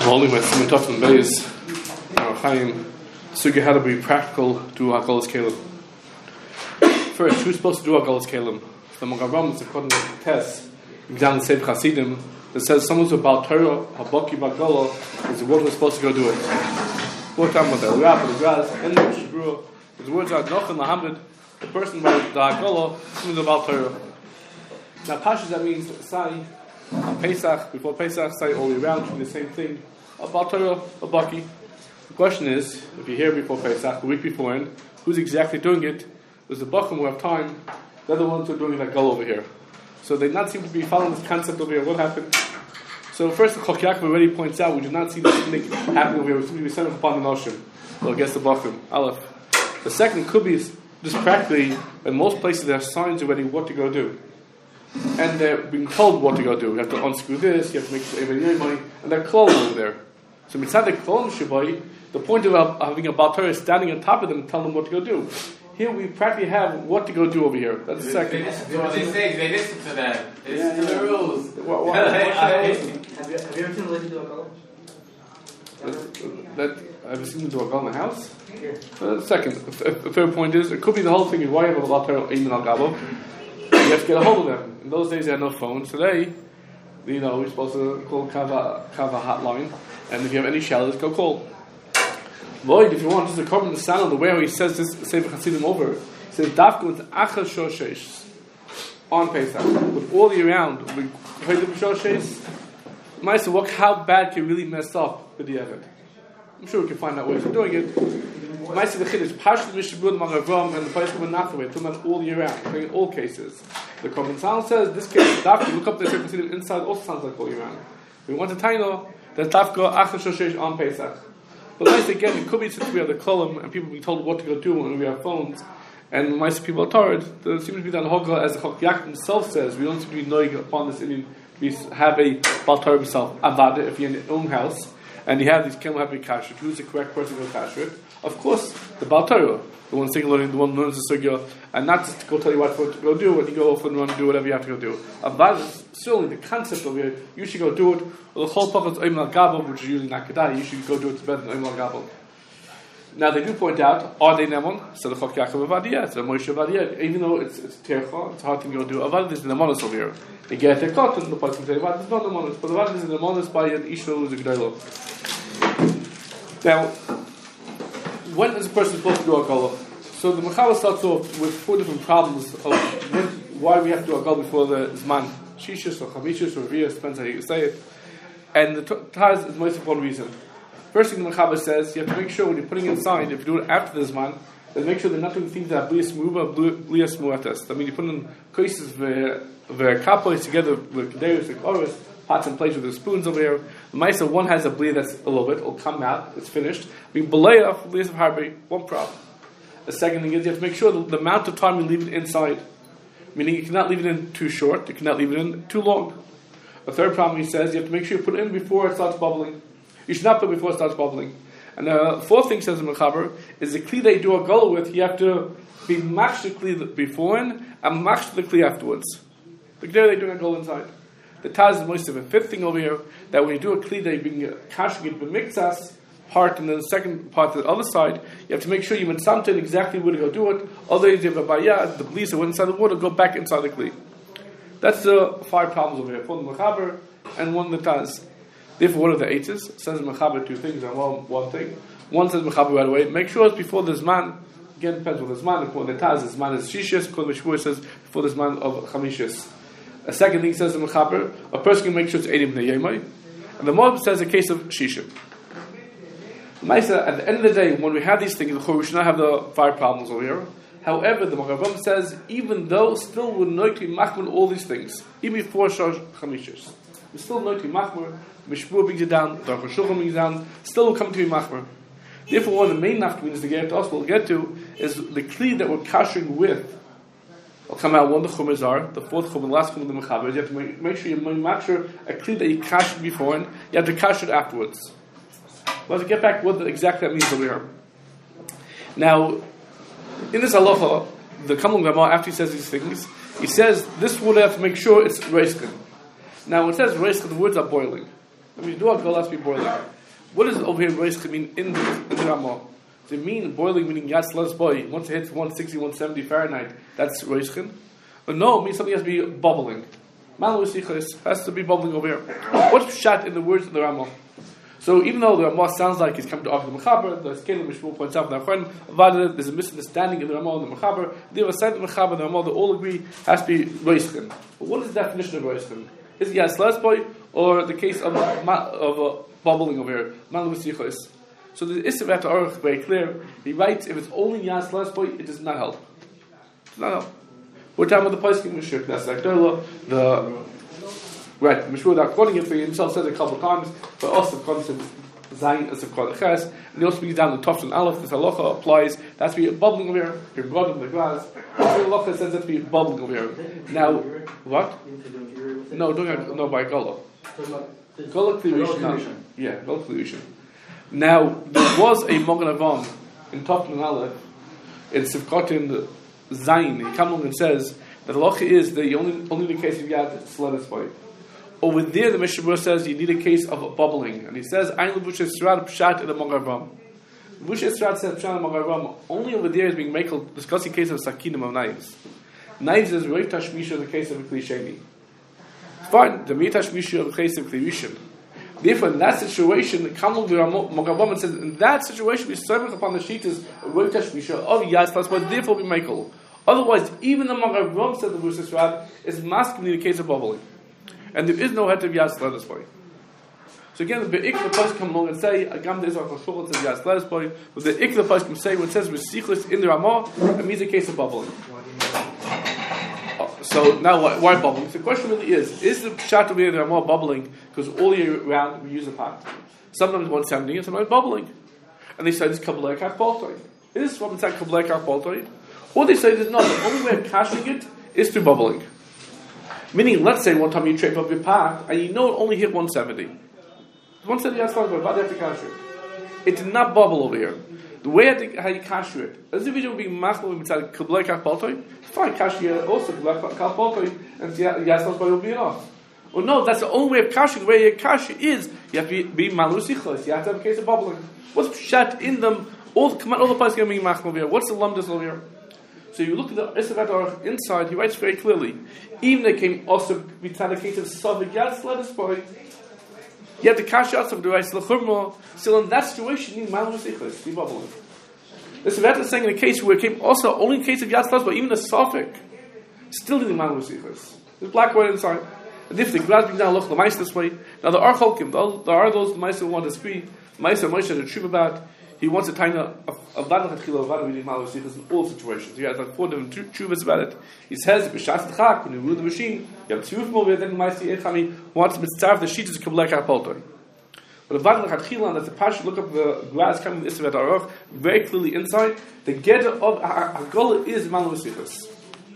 Holding my Simon Tofan Beis, Chaim, Sugi had to be practical to Hakalas Kalim. First, who's supposed to do Hakalas Kalim? The Magaram is according to the test, exam the Seif Chasidim, that says someone's about Torah, Habaki Bagala, is the one who's supposed to go do it. We're talking about the Rab, the Graz, and the Shibru. His words are Nochen Lahamid, the person by the Hakalah, someone's about Torah. Now, Pashas, that means Sai, on Pesach, before Pesach, Sai all year round, should be the same thing. About Torah, Habaki. The question is, if you're here before Pesach, the week beforehand, who's exactly doing it? There's the Bachim who have time, they're the ones who are doing that goal over here. So they not seem to be following this concept over here. What happened? So first, the Chok Yaakov already points out, we do not see this thing happening over here. We seem to be sending upon the Noshim. Well, against the Bachim. Aleph. The second could be just practically, in most places there are signs already what to go do. And they're being told what to go do. You have to unscrew this, you have to make sure money, and they're clothed over there. So mitzad the klon shibai, the point of having a Baal Torah is standing on top of them and telling them what to go do. Here we practically have what to go do over here. That's the second. What they say is they listen to them. They listen to the rules. Have you ever seen a lady do a goal? Have you seen them do a goal in the house? Second. The third point is, it could be the whole thing is why you have a Baal Torah Eimin al Gabo. You have to get a hold of them. In those days, they had no phones. Today, we're supposed to call Kava hotline, and if you have any shallows, go call. Lloyd, if you want, just to cover the sound of the way how he says this, Sefer Chasidim over, he says, Dafka with Achas Shoshesh on Pesach, with all year round, with Shoshesh. Maisa, how bad can you really mess up with the Evid? I'm sure we can find out ways of doing it. Maisa the Chiddush, Pashut Mishabud Magavam, and the place of Nachaway, talking about all year round, in all cases. The Korban Sound says, this case, Dafka, look up the Sefer Chasidim inside, also sounds like all year round. We want to tell you that Dafka Achas Shoshesh on Pesach. But nice again, it could be since we have the kolam and people being told what to go do when we have phones, and nice people are tired. There seems to be that hogla, as the Chok Yaakov himself says, we don't seem to be knowing upon this Indian. We have a Baal Torah himself, Avada, if you're in your own house, and you have these Kemal Happy Kashrut, who's the correct person to go Kashrut? Of course, the Baal Torah, the one singular, the one who learns the Sugya, and not just to go tell you what to go do, and you go off and run and do whatever you have to go do. Avada is certainly the concept of it, you should go do it. The whole Pachas Eimin al Gabo, which is usually not Kedai, you should go do it better than Eimin al Gabo. Now they do point out, are they Nemon? So the Chok Yaakov Avadia, it's the Moshe Avadia, even though it's Tercha, it's a hard thing to go do. Avadia is the Nemonis over here. They get their cotton, the person say, there's no Nemonis, but Avadia is the Nemonis by an Ishmael who's a G'daylo. Now, when is a person supposed to do a Golah? So the Mechaber starts off with four different problems of why we have to do a Golah before the Zman. Shishis or Chamishis or Riyas, depends how you say it. And the Taz is the most important reason. First thing the Mechaber says, you have to make sure when you're putting inside, if you do it after the Zman, then make sure they're not doing things that are Blias Muba, Blias Muatas. I mean, you put in cases where kapos together with Kedeus and Oris, pots and plates with the spoons over here. The Maisa, one has a Blia that's a little bit, it'll come out, it's finished. I mean, Belaya, Blias of Harbi, one problem. The second thing is you have to make sure the amount of time you leave it inside. Meaning you cannot leave it in too short, you cannot leave it in too long. The third problem he says, you have to make sure you put it in before it starts bubbling. You should not put it before it starts bubbling. And the fourth thing says in Mechaber, is the kli that you do a gola with, you have to be matched the kli beforehand and matched the kli afterwards. The kli they do a gola inside. The Taz is most of a fifth thing over here, that when you do a kli that you bring a kashgit b'miktsas part and then the second part to the other side, you have to make sure you went something exactly where to go do it. Otherwise you have a bayah, the bleach that went inside the water, go back inside the kli. That's the five problems over here. One the Mechaber and one the Taz. Therefore, what are the eights? Says Mechaber two things and one thing. One says Mechaber right away. Make sure it's before the Zman. Again, depends on the Zman. According to the Taz, the Zman is Shishis. According to the Shmuel, says before the Zman of Chamishis. A second thing says the Mechaber, a person can make sure it's Eidim B'nei Yemai. And the Moab says a case of Shishim. Maisa, at the end of the day, when we have these things, we should not have the five problems over here. However, the Magavam says, even though still we're not to machmer all these things, even before Shosh Chamishis, we're still not to machmer. Mishpur brings it down, the Shulchan brings it down, still will come to be machmer. Therefore, one of the main nafkaminas to get to us, we'll get to, is the kli that we're kashering with. Will come out one the chumras are, the fourth chumra, the last chumra, the Mechaber. You have to make sure you makshur a kli that you kasher before, and you have to kasher it afterwards. Let's get back to what exactly that means over here. Now, in this halacha, the Kamul Gamar, after he says these things, he says this would have to make sure it's reiskin. Now, when it says reiskin, the words are boiling. When you do Akol, has to be boiling. What does over here Roishkin mean in the Ramah? Does it mean boiling, meaning Yatz Las Boy, once it hits 160, 170 Fahrenheit, that's Roishkin? But no, it means something has to be bubbling. Malu Sichos has to be bubbling over here. What's Pshat in the words of the Ramah? So even though the Ramah sounds like he's coming to argue the Mechaber, the Skelim Mishmul points out in the Achron, there's a misunderstanding in the Ramah and the Mechaber. The other side of the Mechaber and the Ramah, they all agree, has to be Roishkin. But what is the definition of Roishkin? Is it Yatz Las Boy, or the case of bubbling over here? Malu Sichos. So the Isser at Aruch very clear. He writes, if it's only Yas last boy, it does not help. It does not help. We're talking about the Paiskim Meshur, that's like the right, Meshur without quoting it, but he himself says it a couple of times, but also comes to Zayin as a Kodeches, and he also speaks down the Tov and Aleph, this halacha applies, that's to be bubbling over here, your blood in the glass. The halacha says that to be bubbling over here. Now, what? No, by Gola. Gola Klirishan. Yeah, Gola Klirishan. Now, there was a Mogen Avam in Tov and Aleph, in Sivkotin Zayin. He comes along and says that the halacha is that only the case of Yad Sledes Boy. Over there, the Mishnah says you need a case of bubbling, and he says Ein Levush Esrad Pshat in the Mogen Avam. Levush Esrad says Pshat in the Mogen Avam. Only over there is being made discussing case of Sakinim of knives. Knives is Reit Tashmisha in the case of a Klisheni. Fine, the Reit Tashmisha in the case of Klirishin. Therefore, in that situation, the Kamul Mogavam says, in that situation, we serve upon the sheet is Reit Tashmisha of Yaslas, but therefore we make all. Otherwise, even the Mogavam says the Levush Esrad is masculine in the case of bubbling. And there is no head of Yas Ledes Boy. So again, the Ik the Pasuk come along and say, Agam Deis HaChashul says Yas Ledes Boy, but the Ik the Pasuk can say when it says Resichlis in the Ramah, it means a case of bubbling. So now why bubbling? So the question really is the Pshat over here in the Ramah bubbling because all year round we use a pot? Sometimes 170 and sometimes bubbling. And they say this Kabbalah Kach Baltoy. Is this what inside Kabbalah Kach Baltoy? Or they say there's not. The only way of cashing it is through bubbling. Meaning, let's say one time you trap up your pot and you know it only hit 170. 170 that's fine, but how do you have to cash it? It did not bubble over here. The way how you cash it, as if you don't be machlo inside Kabbalah Kach Baltoy, fine, cash here also Kabbalah Kach Baltoy, and Yaslas Boy will be enough. Well, no, that's the only way of cashing. The way you cash is you have to be malusichos. You have to have a case of bubbling. What's Pshat in them? All the places going to be machlo over here. What's the lumdus over here? So you look at the Isser Aruch inside, he writes very clearly, even they came also mitzad a case of Savik Yad Sledes Boy, you have to cash out of the rights L'churma, still in that situation, you need Malu Sichos, be bubbling. This is is saying in a case where it came also only in case of Yad Sledes Boy, even the Savik, still need Malu Sichos. There's black white inside. And if the Grad brings down look the mice this way, now there are Cholkim, there are those mice who want to disagree, mice and Moshe the truth about. He wants a tiny of Vada Chachila, Vada reading Malu Sichos in all situations. He has like 4 different truvas about it. He says, B'shas Chak, when you rule the machine, you have 2 of them over there, then Maisi Echami wants to mitzarf the sheet is Kabbalah Kach Baltoy. But the Vada Chachila, that's the Pasha, look up the grass coming with Isser Aruch, very clearly inside, the Geder of Hagolah is Malu Sichos.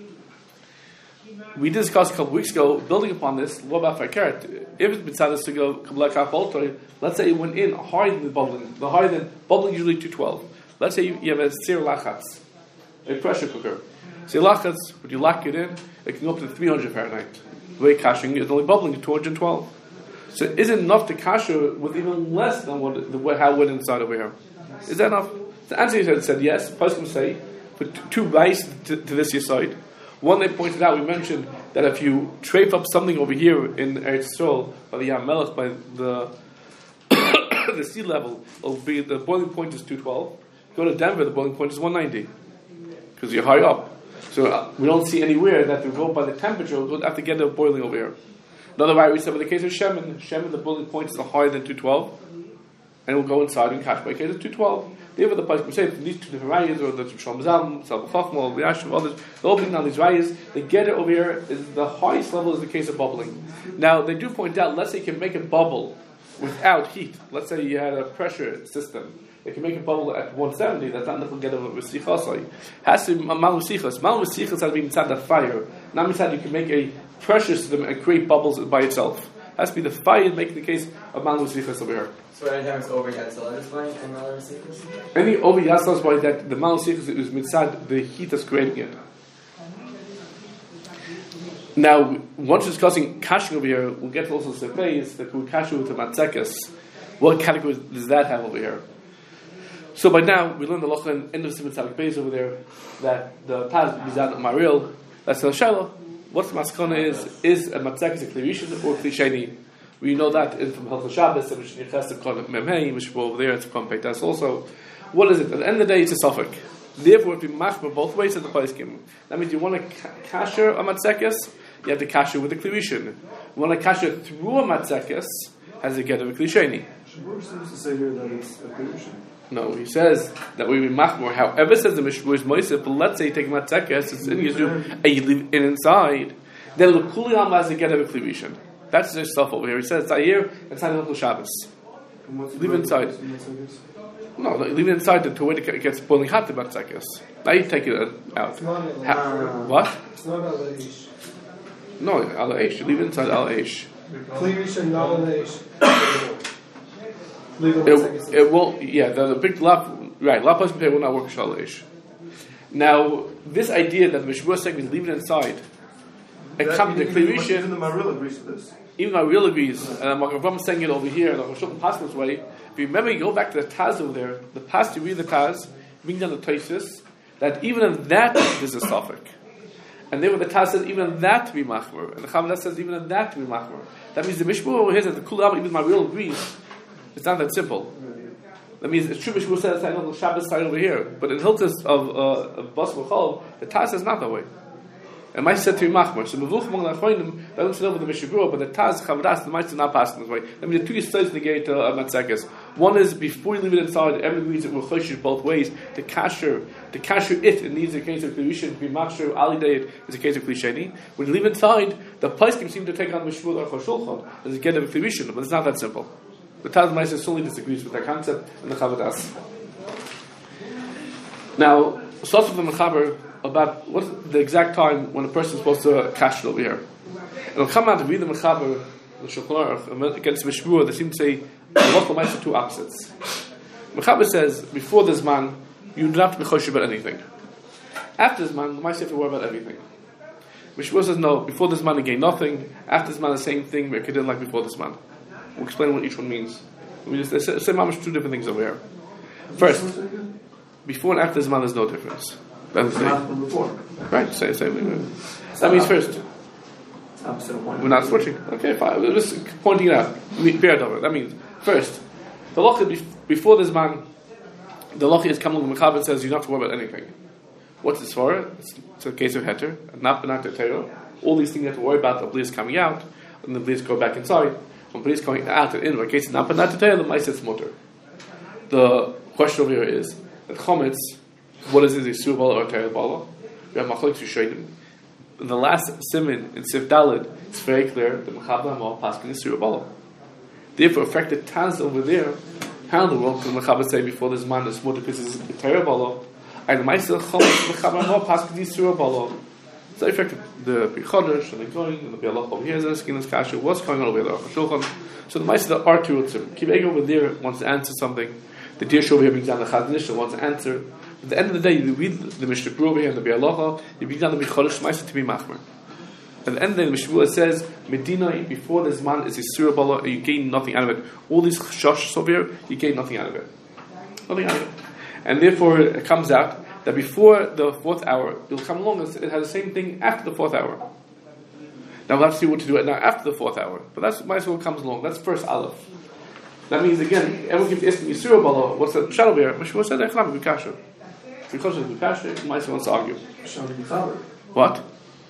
We discussed a couple weeks ago, building upon this, what about Fakert? If it's mitzvah to go Kabbalah Kach Baltoy, let's say it went in higher than the bubbling. The higher than bubbling usually 212. Let's say you have a Sir Lachatz, a pressure cooker. Sir Lachatz, would you lock it in? It can go up to 300 Fahrenheit. The way cashing is only bubbling at 212. So is it enough to cash with even less than how it went inside over here? Is that enough? The answer said yes. Poskim say put 2 rice to this your side. One they pointed out, we mentioned that if you trape up something over here in Eretz Yisrael by the Yam Melech, by the the sea level, it'll be the boiling point is 212. Go to Denver, the boiling point is 190 because you're high up. So we don't see anywhere that to go by the temperature. We'll have to get it boiling over here. Another way we said in the case of Shemin, the boiling point is higher than 212, and it will go inside and catch by case of 212. Therefore, the Pasuk say these 2 different rayas, or the Shalom Zalm, Salva Chachma, the Yashav, others, they're all bringing down these rayas. The Geder over here is the highest level is the case of bubbling. Now, they do point out, let's say you can make it bubble without heat. Let's say you had a pressure system. It can make it bubble at 170. That's not enough to get over with Sichasai. Has to be Malu Sichas. Malu Sichas has to be inside the fire. Not inside you can make a pressure system and create bubbles by itself. Has to be the fire making the case of Malu Sichas over here. So anytime it's over Yad Sledes Boy and Malu Sichos? Any over Yad Sledes Boy that the Malu Sichos is mitzad the heat that's creating it. Now, once we're discussing kashing over here, we'll get to also sepes that we kashu to matzekas. What category does that have over here? So by now, we learned the loch in end of Simon Tzaddik Beis over there that the Taz Mizan Maril, that's the Shaila. What the maskana is a matzekas a klirishin or klisheni? We know that in from Hilchos Shabbos, and Mishnah Ches to Kon Memhei, Mishnah over there, it's Kon Peitas also. What is it? At the end of the day, it's a suffix. Therefore, if you machmer both ways at the Paiskim, that means you want to kasher a matzekas, you have to kasher with a klirishin. You want to kasher through a matzekas, has a get of a klisheni. Shabbos seems to say here that it's a klirishin. No, he says that we machmer. However, says the Mishnah is Moisef, but let's say you take matzekas, it's in Yisrael, and you leave it inside, then the kuliyam has a get of a klirishin. That's the stuff over here. He says, it's here, it's not Hilchos Shabbos. Leave it inside. No, leave it inside to where it gets boiling hot, the matzekas. Now you take it out. What? It's not al-aish. No, al-aish. Leave it inside al-aish. Klivish and al-aish. It won't, yeah, the big lap, right, lap person will not work with al-aish. Now, this idea that the Mishmur said we leave it inside, it comes to the Klivishin. Even the Maril agrees to this. Even my real agrees, and I'm saying it over here, and I'm shouldn't pass this way. If you remember, you go back to the Taz over there, the past you read the Taz, bring down the Taisis, that even in that there's a suffix. And therefore the Taz says even in that to be machmer, and the Chavlah says even in that to be machmer. That means the Mishmur over here says the Kulam, even my real agrees. It's not that simple. That means it's true Mishmur says I know the Shabbos side over here, but in Hilchos of Bas V'Chol, the Taz says not that way. And my said to be machmer. So mevuch among the achronim, they don't know with the Mishabura, but the Taz Chavras, the Ma'aser not passing this way. I mean, the two studies negate matzekas. One is before you leave it inside, everyone agrees that we're choshish both ways. The kasher it needs a case of klirishin. To be machsher alidayit is a case of klisheni. When you leave it inside, the Paiskim seem to take on Mishmur or Choshulchan as a get of a klirishin, but it's not that simple. The Taz Ma'aser solely disagrees with that concept and the Chavras. Now, source of the Mechaber about what's the exact time when a person is supposed to cash it over here. And it'll come out to read the Mechaber, the Shulchan Aruch, against Mishmur, they seem to say the local mice are two opposites. Mechaber says, before this man, you don't have to be choshev about anything. After this man, the mice have to worry about everything. Mishmur says, no, before this man you gain nothing, after this man the same thing, but it didn't like before this man. We'll explain what each one means. We just say mamish two different things over here. First, before and after this man there's no difference. Before. Right, same. That means first. We're not switching. Okay, fine. We're just pointing it out. That means first, the loch before this man, the loch is coming to Mechaber and says you don't have to worry about anything. What's this for? It's a case of heter, not benakta. All these things you have to worry about, the bleeds coming out, and the bleeds go back inside. When bleeds coming out and in, in case it's not benakta, the mice is mutter. The question over here is that chometz. What is it? A surah bala or a tered bala? We have machlokes rishonim. In the last siman in Sif Daled, it's very clear that Mechaber Hamal paskin is surah bala. Therefore, affected Taz over there. How in the world can Mechaber say before this man is mutter because it's a tered bala? And the Ma'aser chometz Mechaber Hamal paskin is surah bala. So it affected the Bichodesh and the Goyin and the Bialach over here. Zeskin and Kasha. What's going on over there? So the Ma'aser are two of them. Kibeg over there wants to answer something. The Dirshu over here brings down the Chazanish and wants to answer. At the end of the day, you read the Mishnah Berurah over here and the Bialacha, you begin to be Chodesh Ma'aser to be Machmer. At the end of the day, the Mishnah Berurah says, Medina, before this man is a surah bala, you gain nothing out of it. All these shosh over here, you gain nothing out of it. Nothing out of it. And therefore, it comes out that before the fourth hour, it'll come along, it has the same thing after the fourth hour. Now we'll have to see what to do now after the fourth hour. But that's what comes along. That's first Aleph. That means, again, everyone keeps asking Yisrael Bala, what's the shadow here? Mishmur said, Echnam, Bukasha. Because it's Bukasha, Maisa wants to argue. What?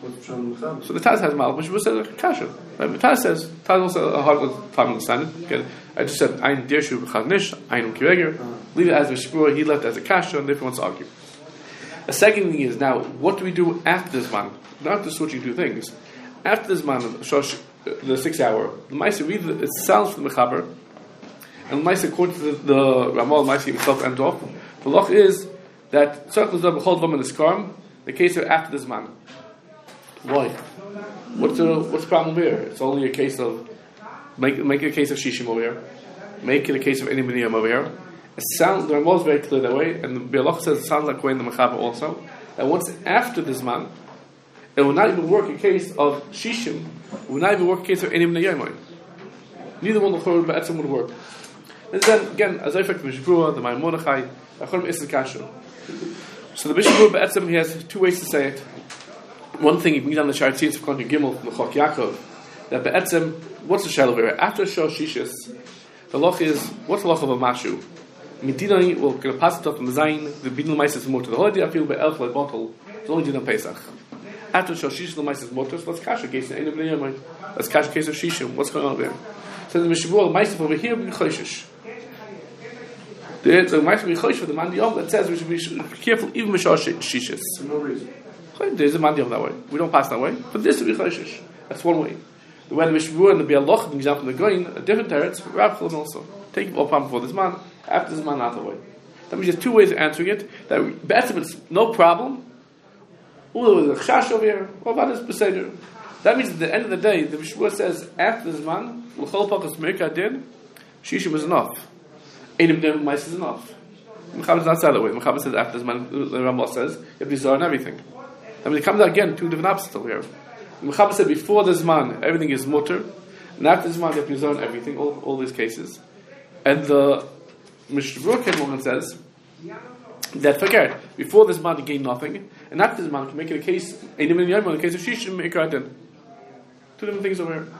So the Taz has Malach, Mishmur said, Kasha. The Taz says, Taz also a hard time to understand it. Again, I just said, Ein Dirshu B'chadnish, Ein Kireger. Leave it as Mishmur, he left as a Kasha, and therefore wants to argue. The second thing is, now, what do we do after this man? Not just switching two things. After this man, the 6 hour, the Maisa read it sounds from the Mechaber. And Maisa, according to the Ramal, Maisa himself ends off. The loch is that circles of Bechol Dvam in the Skarm, the case of after this man. Why? What's the problem here? It's only a case of make it a case of Shishim over here, make it a case of any Miniyam over here. The Ramal is very clear that way, and the Bialach says it sounds like way in the Mechaber also. That once after this man, it will not even work in case of Shishim. It will not even work in case of Enim Neyamai. Neither one of the Be'etzim would work. And then again, as I fact the Mishabura, the Maimonichai, Achorim Isra Kasha. So the Mishabura Be'etzim, he has two ways to say it. One thing, he brings down the Sharatzins of Konti Gimel from the Chok Yaakov, that Be'etzim, what's the Shal over here? After Shal Shishis, the loch is, what's the loch of a Mashu? Midinai will get a pass it off from the Zayin, the Bidin L'mais is more to the holiday, I feel by Elf like bottle, it's only Din on Pesach. After Shal Shishis L'mais is more, so let's cash a case of Enim Neyamai. Let's cash a case of Shishim. What's going on there? So the Mishabura, the Maisif over here, will be Choshish. The Maisif will be Choshish for the Mandiyom that says we should be careful even with Shishis. For no reason. There's a Mandiyom that way. We don't pass that way. But this will be Choshish. That's one way. The way the Mishabura and the Bialoch, the example, they're going a different teretz, Rav Chilon also. Take all problem before this man, after this man, not the way. That means there's two ways of answering it. That better it's no problem. Although there's a chash over here, what about this Beseder? That means at the end of the day, the Mishabura says, after this man, L'chol Pakas Merka did, Shishim is enough. Enim Neyamai is enough. Mechaber does not say that way. Mechaber says after this man, the Ramah says, you have to Zohar and everything. I mean, it comes out again, two different opposites over here. Mechaber said before this man, everything is mutter, and after this man, you have to Zohar and everything, all these cases. And the Mishabura Kedmon says, that forget, before this man, he gained nothing, and after this man, can make it a case, Enim Neyamai, in the case of Shishim, Ikar Din. Two different things over here.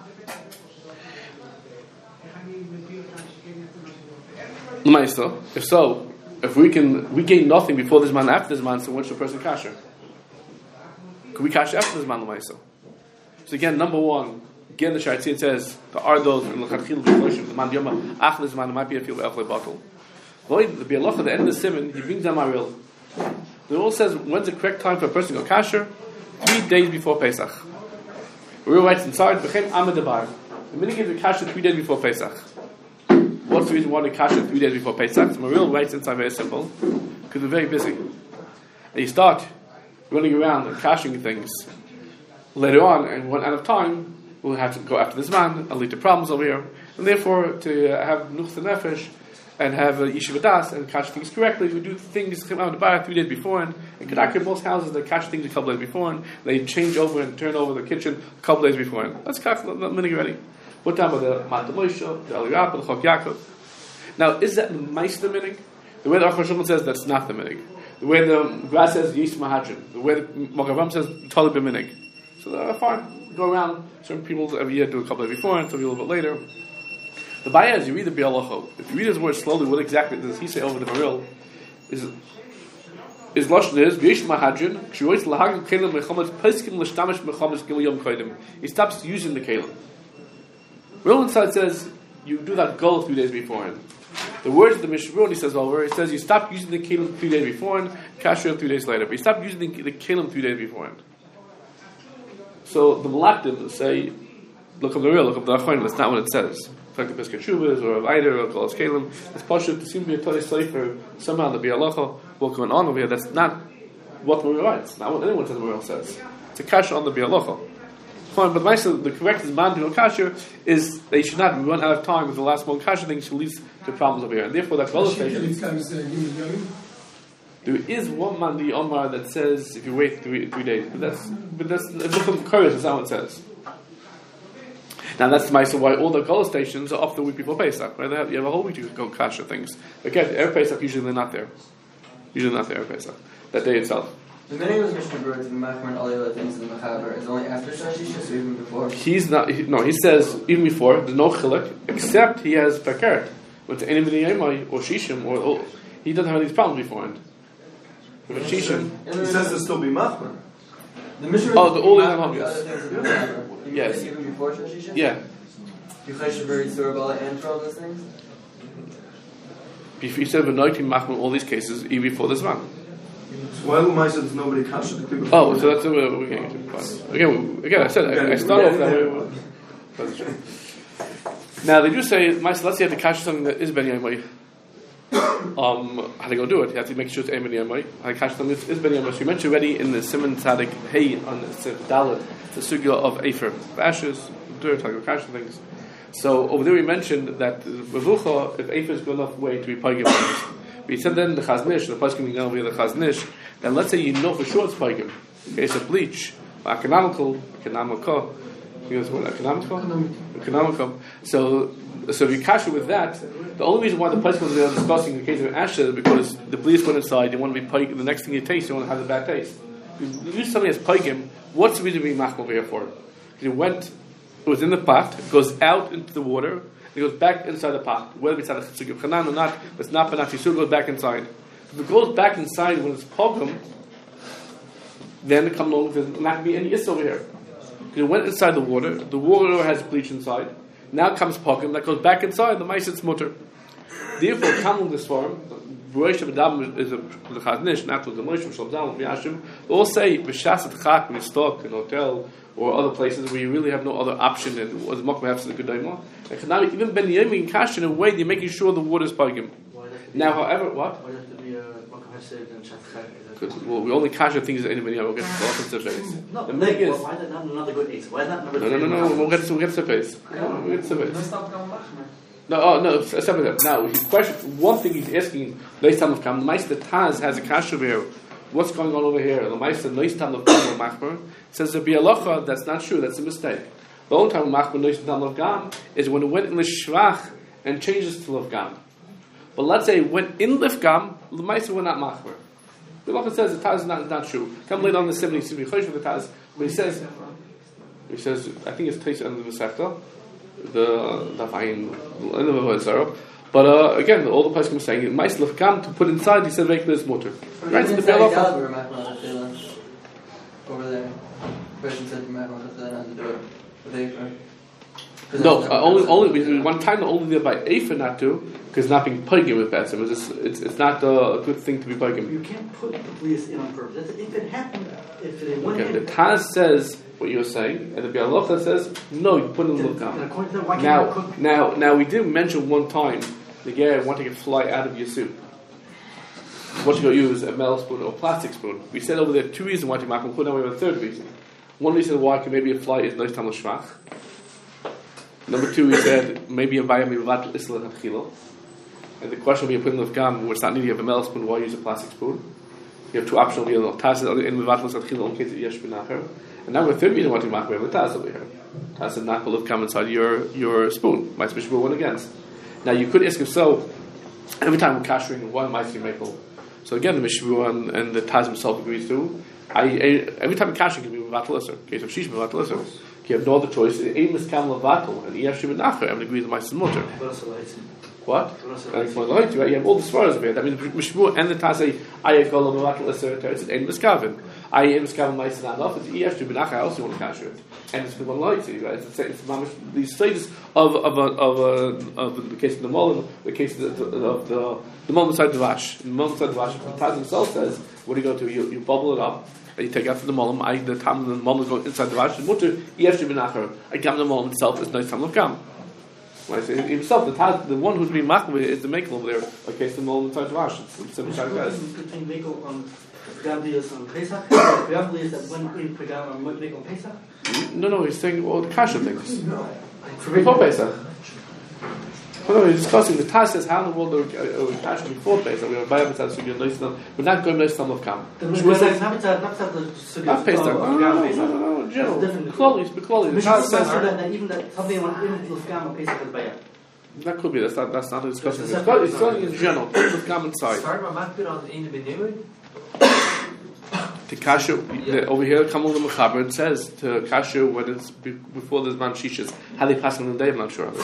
If so, if we gain nothing before this man, after this man, so what's the person kasher? Could we kasher after this man, l'maisa? So again, number one, again the Sharatzin says the Ardos and the Chachil the man Yoma after this man might be a field of bottle. The Bialoch at the end of the simon, he brings down Maril. The rule says when's the correct time for a person to go kasher? 3 days before Pesach. Maril writes inside B'chem Amadabar. The minute gives the kasher 3 days before Pesach. What's the reason why they cash it 3 days before Pesach? Maril writes inside very simple, because we're very busy. And you start running around and cashing things later on, and run out of time, we'll have to go after this man and lead to problems over here. And therefore, to have Nuchta Nefesh and have Yeshiva Das and cash things correctly, we do things come out of the bar 3 days beforehand. In Kedah, most houses, they cash things a couple days beforehand. They change over and turn over the kitchen a couple days beforehand. Let's cash the minute ready. What time of the Mata Moshe, the Eliyah, the Chok Yaakov? Now, is that the Meister minig? The way the Acharon Shulchan says that's not the minig. The way the Gra says Yish Mahadrin. The way the Magavam says Talib minig. So they're fine. Go around. Certain people every year do a couple of before and some a little bit later. The Baya is you read the Bialocho. If you read his words slowly, what exactly does he say over the Maril? Is Lashon is Yish Mahadrin. Kshuoitz Lahagim Kelim Mechomet Peskim L'Shtamish Mechomet Gil Yom Kodim. He stops using the Kelim. Real inside says you do that goal 3 days beforehand. The words of the Mishabura, he says over, he says you stop using the kelim 3 days beforehand, kasher 3 days later. But you stop using the kelim 3 days beforehand. So the Malaktim say, look up the real, look up the Achonim, that's not what it says. It's like the Pesach Shuvas or a Eider or Kolos Kelim. It's Pashut, it seems to be a Torah Sefer, somehow the Bialocha, what's going on over here, that's not what Maril writes, not what anyone says Maril says. It's a kasher on the Bialocha. Fine, but the correct is man to kasher is they should not run out of time with the last one kasher thing, should lead to problems over here. And therefore that Golos station. There is one man the Omar that says if you wait 3 days. But that's it's from courage, that's how it says. Now that's the Maisa why all the Golos stations are off the week before Pesach. Right? You have a whole week to go kasher things. Again, Erev Pesach usually they're not there. Usually not there Erev Pesach. That day itself. The meaning of Mishabura to the Machmer and all the other things in the Mechaber is only after Shashishis or even before? He's not. He says even before. There's no chilek except he has fakert. With Enim Neyamai or Shishim or he doesn't have these problems beforehand. With Shishim, He says there'll still be Machmer. The Mishabura. Oh, the all other things in the Mechaber. Yes. Even before Shashishis. Yeah. You Cheshaber, Yitzur, and for all those things. If he said v'noitim machmer all these cases even before this man. Why Lumai says nobody kasher the people? Oh, so that's what we're getting into. Again, I said I start off that way. Now they do say, let's say you have to kasher something that is ben yamai. How to go do it? You have to make sure it's ben yamai. How to kasher something that is ben yamai. So you mentioned already in the Simon Tzadik Hey on the Dalet the sugya of Efer, the ashes, dirt, how to kasher things. So over there we mentioned that Bavucha, if Efer is good enough way to be paigim things. But he said then the Chaznish, the Paskin Gingal via the Chaznish, then let's say you know for sure it's paigim. In case of bleach, economical. He goes, what, economical? So if you cash it with that, the only reason why the place was discussing in the case of Asher is because the police went inside, they want to be pike, the next thing you taste, you want to have a bad taste. You use something as pike, what's the reason being machmir over here for? It was in the pot, it goes out into the water, it goes back inside the pot. Whether it's out of Chitzuk Chanan or not, it's not Panat Yisur, it goes back inside. If it goes back inside when it's pogum, then it comes along, there's not going to be any Yisur over here. It went inside the water has bleach inside. Now comes pogum, that goes back inside, the mice it's mutter. Therefore, come this form, Rosh Hashanah is a Chaznish, not with the Moshe, Shalom Yashim. They all say, B'shas Chak, when you stock in a hotel or other places where you really have no other option, and the Mokma has the good daimah. And even Ben Yemi and Kash in a way, you're making sure the water is pogum. Now, however, what? Why does it have to be a Mokma Hesed and Shat? Well, we only cash things that anybody else will get to the face. No, the thing is, why is that not another good ace? Why is that number No, we'll get to the face. We'll get to the face. No, stop with that. Now, he question, one thing he's asking, Leis Tam of Kam, the Meister Taz has a cash over here. What's going on over here? The Meister Leis Tam of Kam or Machmer says there be a locha, that's not true, that's a mistake. The only time Machmer Leis Tam of Gam is when it went in the Shvach and changes to Lev But let's say it went in Lev the Meister were not Machmer. The Locha says the Taz is not true. Come later on the 70 Chosh with the Taz, but he says, I think it's placed under the Masechta, the Dafayin, but again, all the place come saying, Meis Lefkam to put inside, he said, Veikler is motor. Right in the Be'alocha. Over there. Person said, on the door. No, only one time only there by Eifa not to, because not being pugim with Betzim. It's not a good thing to be pugim. You can't put the police in on purpose. If it happened, if they went in. The Taz says what you're saying, and the Be'alocha says, no, you put in the Lukam. Now, we did mention one time the guy wanting to fly out of your soup. What you going to use, a metal spoon or a plastic spoon. We said over there 2 reasons why to make them put. Now we have a third reason. One reason why maybe a fly is nice tam l'shvach. Number 2, we said maybe a vayam mivat isla hatchila. And the question will be a putting of gam where it's not needed. You have a metal spoon, why use a plastic spoon? You have 2 optional deals. Taz in mivat hatchila in case it yesh b'nacher. And now the third reason why to make we have a taz over here. Taz said not to come inside your spoon. Might be one against. Now you could ask yourself every time we're kashering, why might you make all? So again, the Mishvu and the Taz himself agrees to. Every time kashering can be Vatal Isser. Case of Shish Vatal Isser. You have no other choice. Aim is Kamla Vatal, and Yesh Nacher. Everyone agrees with my Mutter. What? You have all the svaras over here. That means Mishvu and the Taz say Ayakol Vatal Isser. It's an Aim Miskavin. Aim Miskavin Maisin Enough. It's Yesh Nacher. I also want to kasher it. And it's the one light. It's these stages of the case of the Mullen, the case of the Mullen side of Vash. In the Mullen side of Vash, the Taz himself says, what do you go to? You bubble it up, and you take out the Mullen. The time the Mullen is going inside the Vash. And Mutter, Yesh B'Nacher. I gam the Mullen itself is nice time of gam. Himself, the one who's being machmir is the Mekel over there. Okay, the Mullen inside the Vash. It's simple shot guys. Between Mekel on Gabriel's on Pesach, Gabriel is that when we put down on Mekel Pesach. No, he's saying all the kasha things. Before Pesach. No, he's discussing the Taz says how in the world are we kasha before Pesach? We have a Bible that says we're not going to some of Kam. Not Pesach. No, in general. Close. The Taz says that even that something on of Kam Pesach is Bayah. That could be. That's not a discussion. It's talking in general. With Kam inside. To kasha over here, Kamul the Mechaber, it says to kasha when it's before there's man shishas. How they pass on the day, I'm not sure.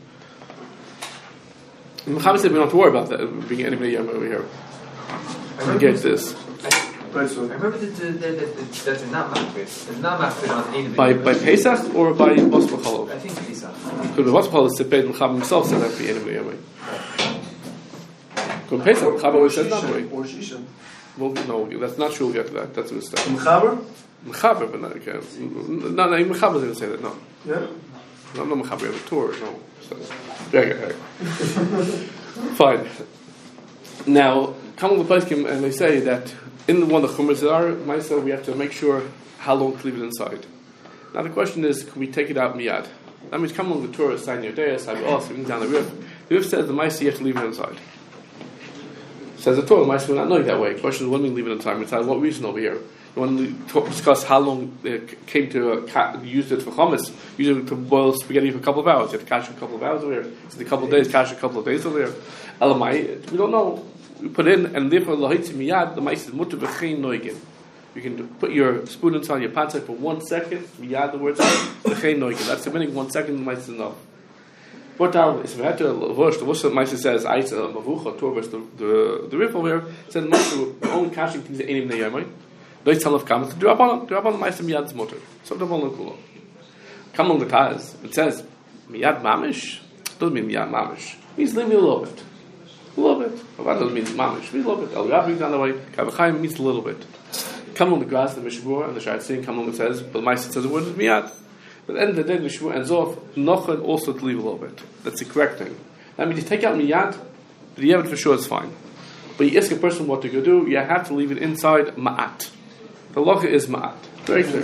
The Mechaber said we don't have to worry about that being anybody young over here. I get this. I remember that they're not machbir. They're not machbir on by Pesach or by Bos B'Cholov? I think Pesach. Because the Bos B'Cholov is the Mechaber himself said that be anybody young. Because Pesach Mechaber always said not way. Or Shisha. Well, no, that's not true. We'll get to that. That's a mistake. Mechaber? Mechaber, but not okay. No, Mechaber didn't say that. No. Yeah. No, I'm not Mechaber. We have a tour. No. Okay. Fine. Now, come on the place and they say that in one of the chumras that are Maisa, we have to make sure how long to leave it inside. Now the question is, can we take it out miyad? That means come along the tour, sign your day, sign your even down the river. The river says the Maisa you have to leave it inside. Says the Torah, the Maisa will not know it that way. The question is, when we leave it inside? What reason over here? When we discuss how long it came to use it for hummus, use it to boil spaghetti for a couple of hours. You have to cash a couple of hours over here. It's a couple of days, cash a couple of days over here. Elamai, we don't know. We put in, and therefore lahitzi miyad the mice is mutter v'chein noigin. You can put your spoon inside your pancake for 1 second. Miyad the word v'chein noigin. That's the meaning. 1 second the mice is enough. What now? If we had to verse, the verse Maisa says, "Aisa mavucha torvus." The riff over here says, "Maisa we're only cashing things that ain't even neyamai." Don't tell of kamas. Do upon Maisa miyad's motor. So the one kulo. Come on the taz. It says miyad mamish. Doesn't mean miyad mamish. It means leave me a little bit. A little bit. What doesn't mean mamish? It means a little bit. El Rabbi down the way. Kavachayim means a little bit. Come on the grass, the Mishmur and the Shayat Singh. Come on it says, but Maisa says the word is miyad. But at the end of the day, the Mishmur ends off nochen also to leave a little bit. That's the correct thing. That means you take out miyad, but you have it for sure it's fine. But you ask a person what to go do, you have to leave it inside ma'at. The locha is ma'at. Very clear.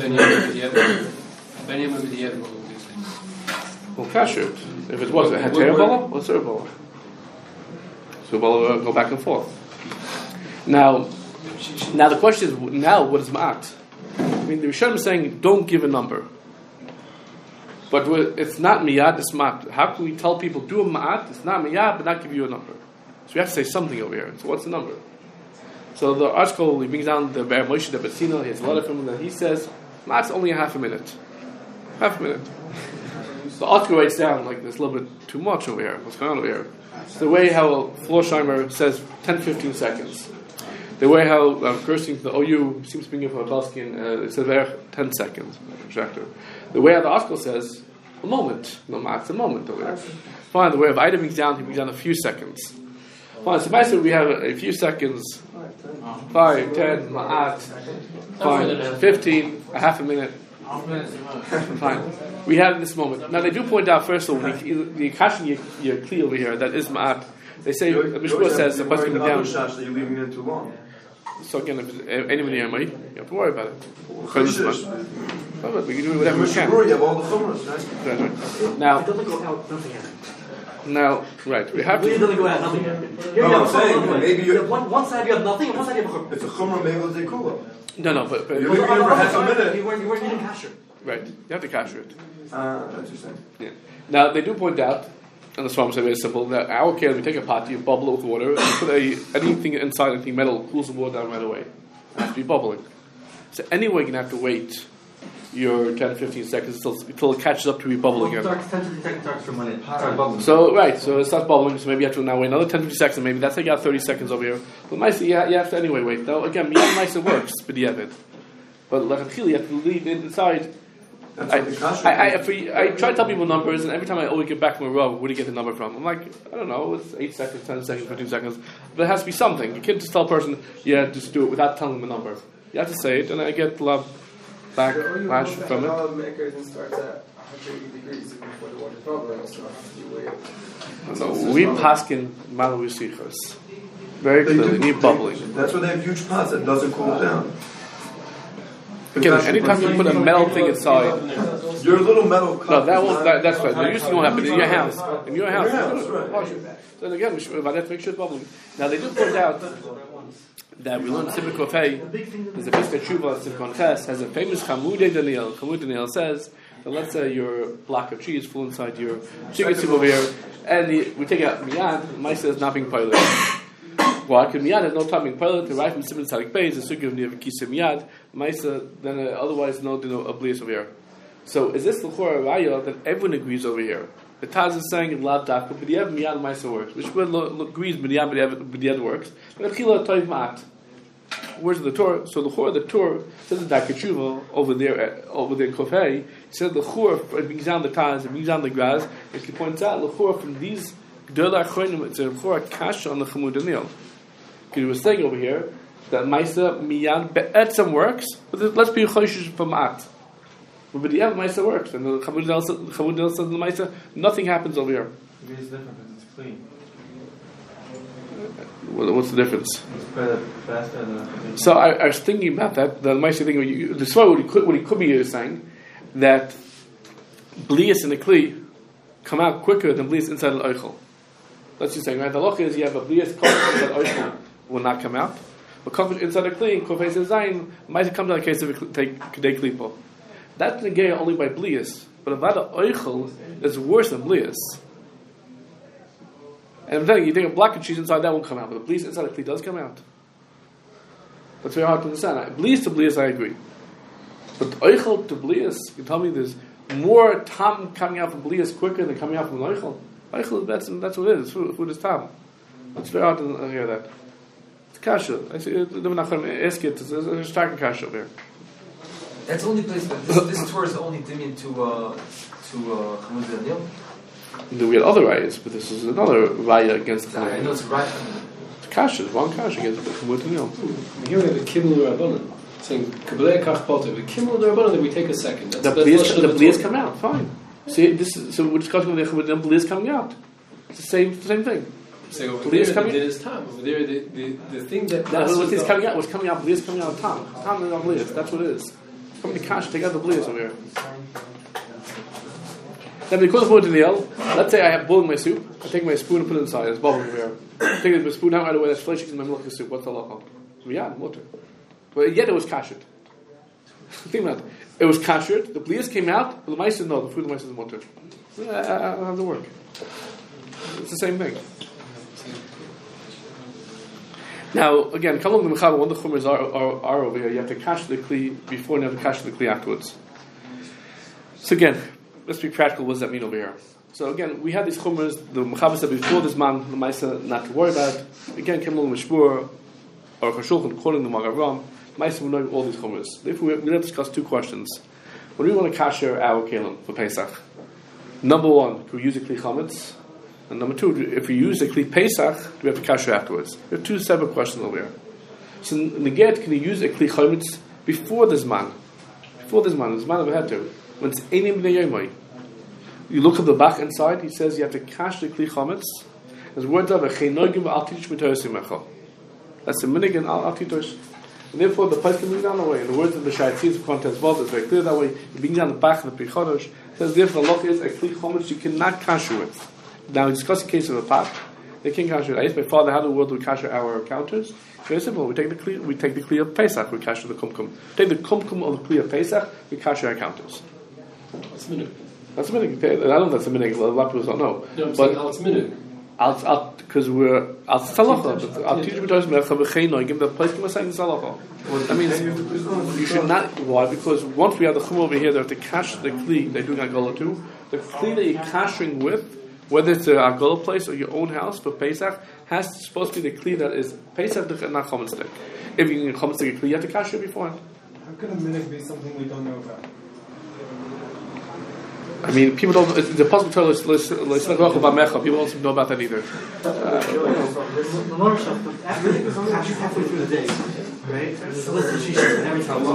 Well, kasher it. If it was a heter bala, what's a bala? So bala go back and forth. Now the question is, now what is ma'at? I mean, the Rishonim is saying, don't give a number. But it's not miyad, it's ma'at. How can we tell people, do a ma'at, it's not miyad, but not give you a number? So we have to say something over here. So what's the number? So the article, he brings down the Ber Moshe de Betsina, he has a lot of them, and he says, ma'at's only a half a minute. Half a minute. The article writes down, like, there's a little bit too much over here. What's going on over here? It's the way how Florsheimer says 10-15 seconds. The way how cursing the OU seems to be for a Balskin, it says 10 seconds. The way how the article says, a moment. No, it's a moment over there. Fine, the way of Ida brings down, he brings down a few seconds. Fine, so basically we have a few seconds, 5, 10, ma'at, fine, 15, a half a minute. Fine. We have this moment. Now they do point out, first of all, the Kashin you're clear over here, that is ma'at. They say, the Mishpur says, the person coming down. That you're leaving it too long. So again, if anybody here might, you have to worry about it. We can do whatever we can. You have all the chumras, right? Right. Now, it doesn't go out, nothing happens. Now, right, we have It to. doesn't go out, nothing happens. Here No, you I'm have saying, chumra, maybe you have one side you have nothing, and one side you have chumra. It's a chumra, maybe it's a kula. No, but You're leaving it for half a minute. You weren't eating kasher. right, you have to capture it. That's what you're saying. Yeah. Now they do point out, and the Swami said very simple, that our care, we take a pot, you bubble it with water, and you put anything inside, anything metal, cools the water down right away. It has to be bubbling. So anyway, you're going to have to wait your 10-15 seconds until it catches up to be bubbling again. 10-15 seconds starts from when it starts bubbling. So, right, so it starts bubbling, so maybe you have to now wait another 10-15 seconds, maybe that's like you got 30 seconds over here. But Maisa, you have to anyway wait. Though, again, Miyad Maisa works, but you have it. But Lachachil, you have to leave it inside. I try to tell people numbers, and every time I always get back from a Rav, where do you get the number from? I'm like, I don't know, it's 8 seconds, 10 seconds, 15 seconds. But it has to be something. You can't just tell a person, yeah, just do it without telling them a number. You have to say it, and I get love backlash from it. Makers and starts at 180 degrees even before the water's bubbling, so you wait. No, we paskin malawi sichos. Very clearly, need bubbling. That's why they have huge pots that doesn't cool down. Again, anytime you put a metal thing inside, Your little metal cup. that's right. There used to not happen in your house. In your house, right. wash it. Then again, we should make sure it's bubbling. Now they do point out that we learned Simcha Kofei. There's a Pesach Tshuva Simcha Ches has a famous Chamudei Daniel. Chamudei Daniel says that let's say your block of cheese flew inside your chicken soup over here, and we take out miyad. Maisa is not being pilot. Why? Because miyad has no time being pilot. To write from Simon Tzadik Beis, the sugi of Kisa miyad. Maisa then otherwise no oblivious over here. So is this l'chora raya that everyone agrees over here? The Taz is saying in Lav Dafka, but B'diavad miyad Maisa works, which agrees B'diavad works. But Achila Toiv Ma'at. Where's the Torah? So the Torah says in Dakar over there in Kofei, he said the Chor brings down the Taz, it brings down the Graz, and he points out the Chor from these G'dol Achronim, it's a Chor Kasha on the Chamud Daniel. Because he was saying over here that Maisa miyad be'etzem works, but let's be Choshish for Ma'at. But the Maisa works, and the Chamud Daniel says in the Maisa, nothing happens over here. Maybe it's different because it's clean. What's the difference? It's better, faster than So I was thinking about that. The Maisa thing, the Svar, what he could be saying, that Blias and the Kli come out quicker than Blias inside the Eichel. That's just saying, right? The loch is you have a Blias inside the Eichel will not come out. But coverage inside a kli, kofes zayin, might come to the case of take kedei klipo. That's negay only by blias, but avada oichel is worse than blias. And I'm telling you, you think a block of cheese inside that won't come out, but the blias inside a kli does come out. That's very hard to understand. Blias to blias, I agree. But oichel to blias, you tell me there's more tam coming out from blias quicker than coming out from oichel. Oichel, that's what it is. Food is tam. It's very hard to hear that. It's kasha. I see. Ask it. It's a stark kasha over here. That's the only place that this tour is the only dimyan to Chamuz Daniel. We had other rayas, but this is another raya against the I know it's right. It's kasha, wrong kasha against the Chamuz Daniel. Here we have the Kimmel Rabbanan saying Kabbalah Kach Potter. The Kimmel Rabbanan, then we take a second. The blias come out. Fine. See, so we're discussing with the Chamuz Daniel. Blias coming out. It's the same thing. So over there, the din is tam. Over there, the thing that what's coming out, blias coming out of tam. Tam is not blias. That's what it is. Come to cash, take out the blias over here. Then because of the L, let's say I have boiled my soup, I take my spoon and put it inside, it's bubbling over here. Take the spoon out right away, that's flesh in my milk soup, what's the local? Yeah, water. But yet it was kashered. Think about it. It was kashered, the blias came out, but the mice said no, the food of the mice is water. I don't have to work. It's the same thing. Now, again, come along the Mechaber, one of the Chumras are over here. You have to cash the Kli before and you have to cash the Kli afterwards. So again, let's be practical. What does that mean over here? So again, we have these Chumras. The Mechaber said before this man, the Maisa, not to worry about. Again, come along the Mishpur, or Chashulchan, quoting the Magaram. Maisa will know all these Chumras. Therefore, we're going to discuss two questions. When we want to cash our Kalim for Pesach, number one, can we use a Kli Chametz? And number two, if we use the Kli Pesach, do we have to kasher afterwards? We have two separate questions over here. So in the get, can you use a Kli Chametz before the Zman? Before the Zman of a heter. When it's Einim B'nei Yomai. You look at the back inside, he says you have to cash the Kli Chametz. There's words of Echeinogim Al Titish Mitoros Yimecha. That's the minig and Al Titish. And therefore the place can be down the way. In the words of the Shaitzis of Contest Vault, it's very clear that way. You bring down the back of the Pichodosh. It says therefore the look is a Kli Chametz you cannot kasher with. Now we discuss the case of a pot. They can kasher. I asked my father, how in the world do we kasher our counters? Very simple. We take the kli of Pesach. We kasher the kumkum. Take the kumkum of the kli of Pesach. We kasher our counters. That's minute. That's a minute. I don't know if that's a minute. A lot of people don't know. No, I'm saying it's minute. Because we're al salacha. I'll teach you to give the place to saying salacha. That means you should not. Why? Because once we have the chum over here, they have to cash the kli. They're doing agola too. The kli that you're cashing with, whether it's a agola place or your own house for Pesach, has supposed to be the kli that is Pesach and not chometz stick. If you can chometz stick a kli, you have to cash it beforehand. How can a minhag be something we don't know about? I mean, people don't. The possible Torah is people don't know about that either. Halfway through the day, right? There's a list of shishim and every time. No.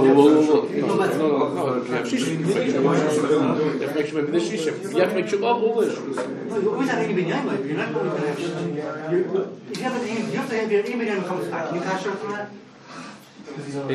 You have to make sure all the issues. No, you always have any binyan, you're not going to have shishim. You have to have your binyan comes back. Can you cash out from that? Right.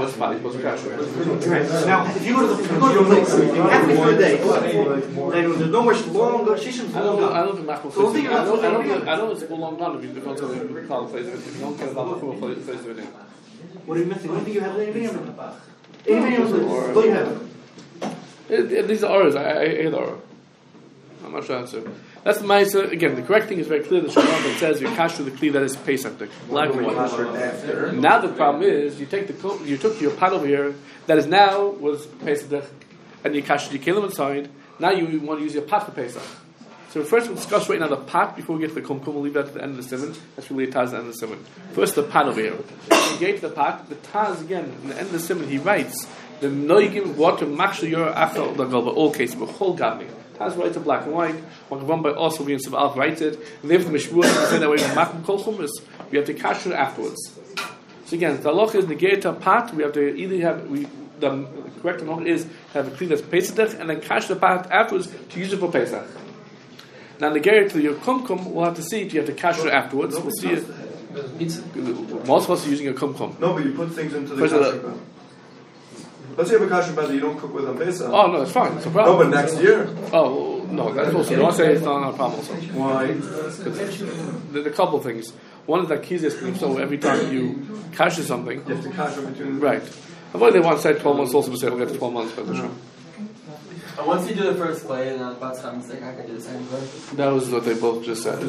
Now, if you go to the place, halfway through the day, then there's no more long shishim. I don't know if it's a long run if you go to the place. If you don't care about the place over there. What are you missing? What do you have? Any binyan? What do you have? These are ours. I hate ours. I'm not sure answer. That's the Ma'aseh. Again, the correct thing is very clear. The Shulchan that says you cash the kli that is Pesach, black and white. Now the problem is you took your pot over here that is now was Pesach, and you cash your kelim inside. Now you want to use your pot for Pesach. So first we'll discuss right now the pot before we get to the kumkum. We'll leave that at the end of the simon. That's really a taz at the end of the simon. First the pot over here. When you get to the pot, the taz again in the end of the simon he writes the noigim water machshel your after the galba all cases b'chol gavni. Taz writes it black and white. One by also being some alf writes it. And therefore the mishmur say that way from makom kol chumas we have to cash it afterwards. So again, the halacha is negate pot. We have to either have the correct halacha is have a kli that's Pesach and then cash the pot afterwards to use it for Pesach. Now negate to your kumkum, we'll have to see if you have to cash it afterwards. We'll see it. Most of us are using a kumkum. No, but you put things into the kasher bag. Let's say you have a kasher bag that you don't cook with on Pesach. Oh no, it's fine. It's a problem. No, but next year. Oh, No, that's also. You want to say it's not a problem also. Why? There's a couple of things. One is that kizis, so every time you cash something, You have to cash in between. right. Avoid they want to say 12 months also, but say we'll get to 12 months by the show. And once you do the first play and then about time mistake, I can do the same thing. That was what they both just said.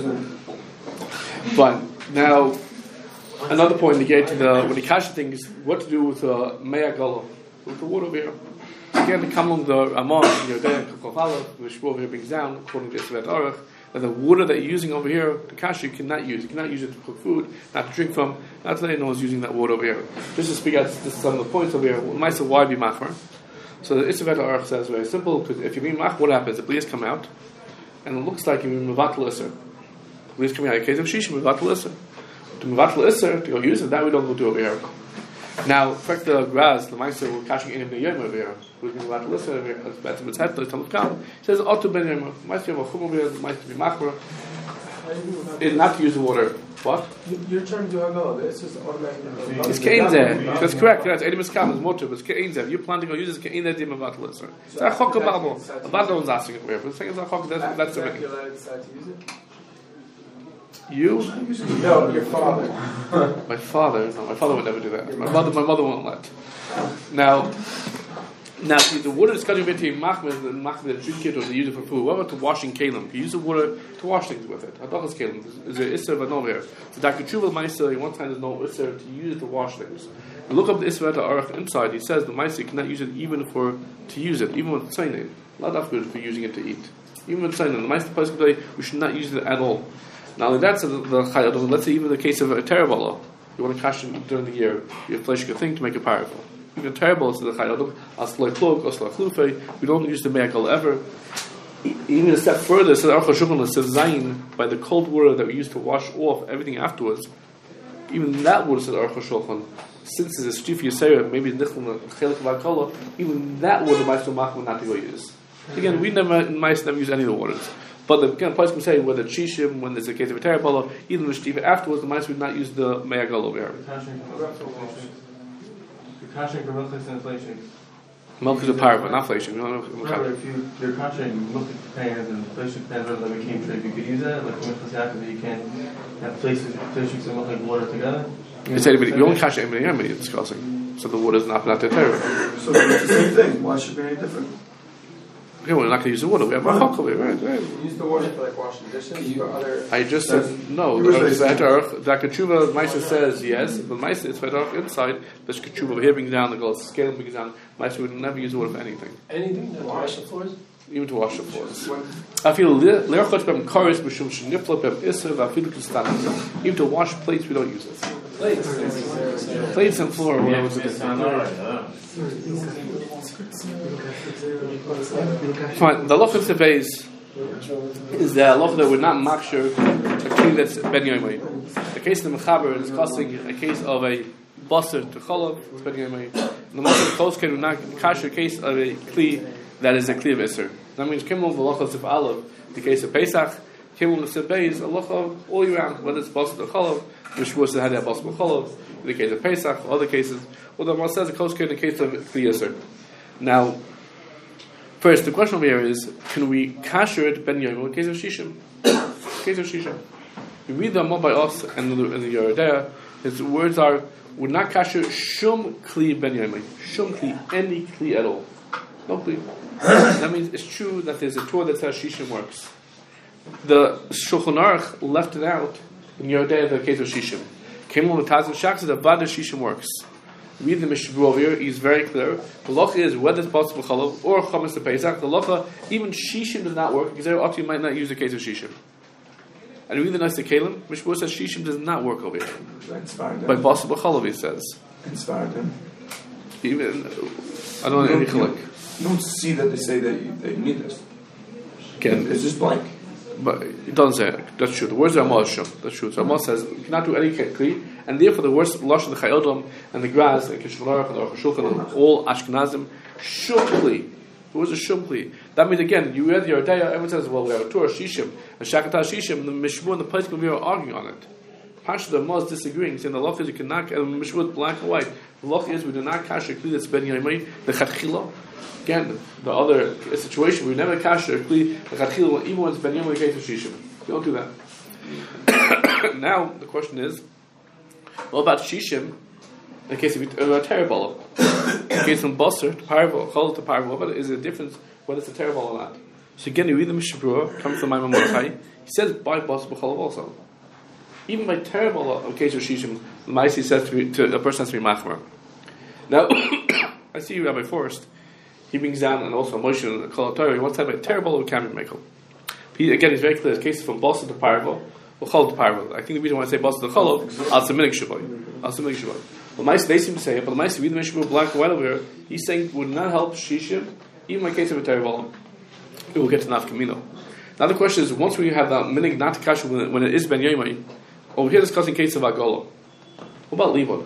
But now, another point to get to when you cash thing is what to do with mea gala, with the water over here. Again, the Kamlum, the Amon, your day, Kokopala, the Shmuel over here brings down, according to Isvet Arach, that the water that you're using over here, the cash you cannot use. You cannot use it to cook food, not to drink from. Not today, no one's using that water over here. Just to speak out some of the points over here, why be machmer? So the Isvet Arach says very simple, because if you mean mach, what happens? The blias come out, and it looks like you mean mevatel iser. Blias coming out in case of shishim, mevatel iser. To mevatel iser, to go use it, that we don't go do over here. Now, correct the grass, the meister we're catching in the yom over here. We're going to mevatel iser over here. That's better. It's heter. Talmud Kam says otu ben yom. Meister have a chum over here. The meister be machmer. Is not to use the water. What? You're trying to do Haggadah. It's just automatic. It's kein there. That's correct. That's Edim Eskam is motor, but it's kein there. If you plan to go use it, it's kein there. Dim mevatel iser. It's a chok abadol. Abadol is asking it over here. But the thing is, a chok. That's the thing. You're allowed to decide to use it? You? No, your father. My father? No, my father would never do that. My mother won't let. Now, see, the water is cutting between machmir and machmir drink it or to use it for food. What about to washing kalim? You use the water to wash things with it. Hadachas kalim. Is there isser but no here? So Dr. Tshuva Meister, one time there's no isser to use it to wash things. You look up the isser arach inside. He says the Meister cannot use it even to use it, even with tzayin. Not after for using it to eat. Even with tzayin. The Meister place today we should not use it at all. Now that's the chayot. Let's say even the case of a terrible, you want to cash it during the year. You have flesh thing to make it powerful. Even terrible is the chayot. Asloi klug, asloi chlufe. We don't use the me'akal ever. Even a step further, says Aruch HaShulchan says zayin by the cold water that we use to wash off everything afterwards. Even that water, says Aruch HaShulchan, since it's a shtif yisera, maybe nichel chelik v'akala. Even that water, ma'aser machmir not to go use. Again, we never use any of the waters. But the place can say whether shishim, when there's a case of a terabala, even the shtiva afterwards, the mice would not use the me'agal over here. You're cashing for milk and inflation. Milk is a power, but not inflation. Remember, if you're cashing milk pans and inflation pans that became trade, you could use that, like you can't have inflation and milk and water together. You only cash it in it's discussing. So the water is not the terabala. So it's the same thing. Why should it be any different? Okay, we're not going to use the water. We have a chok over here, right? Use the water for like washing dishes or other. I just said no. Dr. Tshuva Meister says yes, but Meister is inside. The Tshuva over here brings down the gold scale brings down. Meister would never use water for anything. Anything to wash the floors? Even to wash the floors. I feel lerchot b'em kares b'shum shenifla b'em iser v'afilu k'stanim. Even to wash plates, we don't use it. Plates and floor. Fine. The halacha of Tevez is the halacha that we're not makshir a kli that's ben yomei. The case of the mechaber is discussing a case of a basar to cholav. It's ben yomei. The most of the close case, we're not kasher a case of a kli that is a kli of iser. That means kimul the halacha of Alav, the case of Pesach, kimul the Tevez, halacha all year round, whether it's basar to cholav, which was the had a basar to cholav. In the case of Pesach, other cases. Well, the Ramah says a close case in the case of kli iser. Now, first, the question over here is, can we kasher it ben yom in case of shishim? Case of shishim. We read the Ramah by us and the Yeridea. His words are, would not kasher shum kli ben yom. Shum kli, any kli at all. No kli. That means it's true that there's a Torah that says shishim works. The Shulchan Aruch left it out in Yeridea the case of shishim. Came on the Taz and Shach said that Vada shishim works. Read the Mishnah over here, he's very clear. The locha is whether it's possible chalav or chametz to Pesach. The locha, even shishim does not work because you might not use the case of shishim. And read the nice Kalim, Mishnah says shishim does not work over here. By possible chalav, he says. Even I don't know any chalik. You don't see that they say that they need this. Again, it's just blank. But it doesn't say it. That's true. The words are Ramah Shum. That's true. So Ramah says you cannot do any kli, and therefore the words Lashon the Chayodom and the Graz and Kishon Aruch and the Aruch HaShulchan all Ashkenazim Shum kli. The words are Shum kli. That means again, you read the Yeridea. Everyone says, well, we have a Torah Shishim and Shakatah Shishim. The Mishmur and the Pesach are arguing on it. Pasha the Ramah is disagreeing, saying the law is you cannot and the Mishmur black and white. The loch is we do not kasher kli that's ben yomai the chatchila. Again, the other situation we never kasher kli the chatchila even when it's ben yomai case of shishim. You don't do that. Now the question is, what about shishim? In the case of a terrible, in the case of basar to parvo, chol to parvo, but is there a difference whether it's a terrible or not? So again, you read the Mishnah Berurah, comes from Maimon Mordechai. He says by basar b'cholav also. Even by terrible case of shishim, the Maisi says to a person has to be machmer. Now, I see Rabbi Forrest. He brings down and also Moshe and the Kol HaTorah. He wants to have a terrible or can be mekel. Again, he's very clear. The case from basar to parvo, or chol to parvo. I think the reason why I say basar to cholav, al seminik shavoi. Well, they seem to say it, but the Maisi read the Mishnah black and white over here. He's saying it would not help shishim, even in the case of a terrible. It will get to nafkamino. Now the question is, once we have that minig not kasher when it is ben yomai, over here discussing case of agolo. What about livon?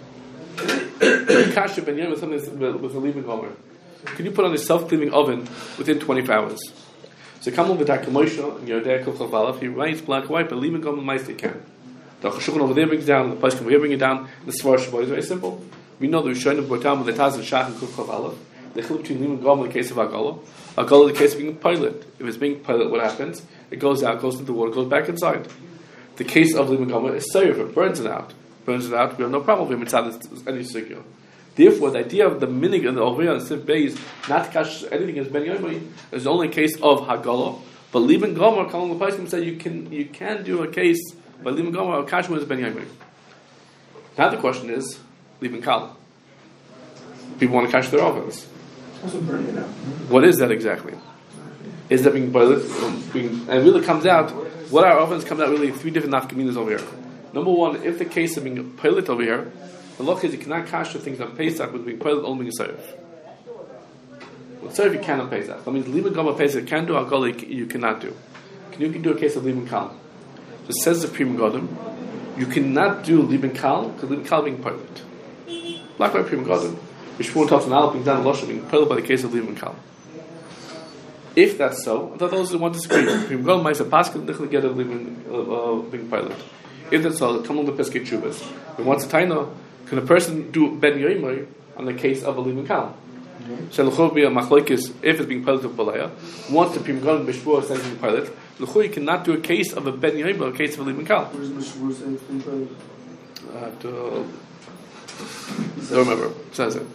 Kasher ben yomai with something with a living gomer. Can you put on a self-cleaning oven within 24 hours? So come over with Moshe and your day if he writes black and white, but living gomer Maisi can. The Chashukhan over there brings down, the Pashkim over here bring it down, the Svar Shabbat is very simple. We know the Rishonim Botam with the Taz and Shach and Kuf Chav Aleph. The chiluk between lim and gom in the case of agala. Agala in the case of being pilot. If it's being pilot, what happens? It goes out, goes into the water, goes back inside. The case of lim and gom is safe. It burns it out. We have no problem with it. Any secure. Therefore, the idea of the minig and the ovriya and sif base not to catch anything as ben yomi is only a case of hagala. But lim and gom or calling the Pashkim said you can do a case. But lim and gom or catch is ben yomi. Now the question is lim and kal. People want to catch their ovens. What is that exactly? Is that being boiled? And it really comes out, what our ovens comes out really three different nafkaminas over here. Number one, if the case of being pilot over here, the law is you cannot cash the things on Pesach with being pilot only being served. With serve you can on Pesach. That means Liman Gama Pesach can do alcoholic, you cannot do. You can do a case of Liman Kal. So it says the Prima Godim, you cannot do Liman Kal because Liman Kal being pilot. Like by Prima Godim. Shmuel talks about being done Losha being pilot by the case of Liman Kal. If that's so, I thought those who want to disagree. Prima Godim might say Pascal didn't get a being pilot. If that's so, come on the Pesach Chubas. But once a taino, can a person do Ben Yoimai on the case of a Liman Kal? So l'chor be a machlokes if it's being pilot of balaya. Once the Prima Godim Bishvur says being pilot, l'chor you cannot do a case of a Ben Yoimai, a case of a Liman Kal. Where does Bishvur say it's being pilot? I don't remember. It says it.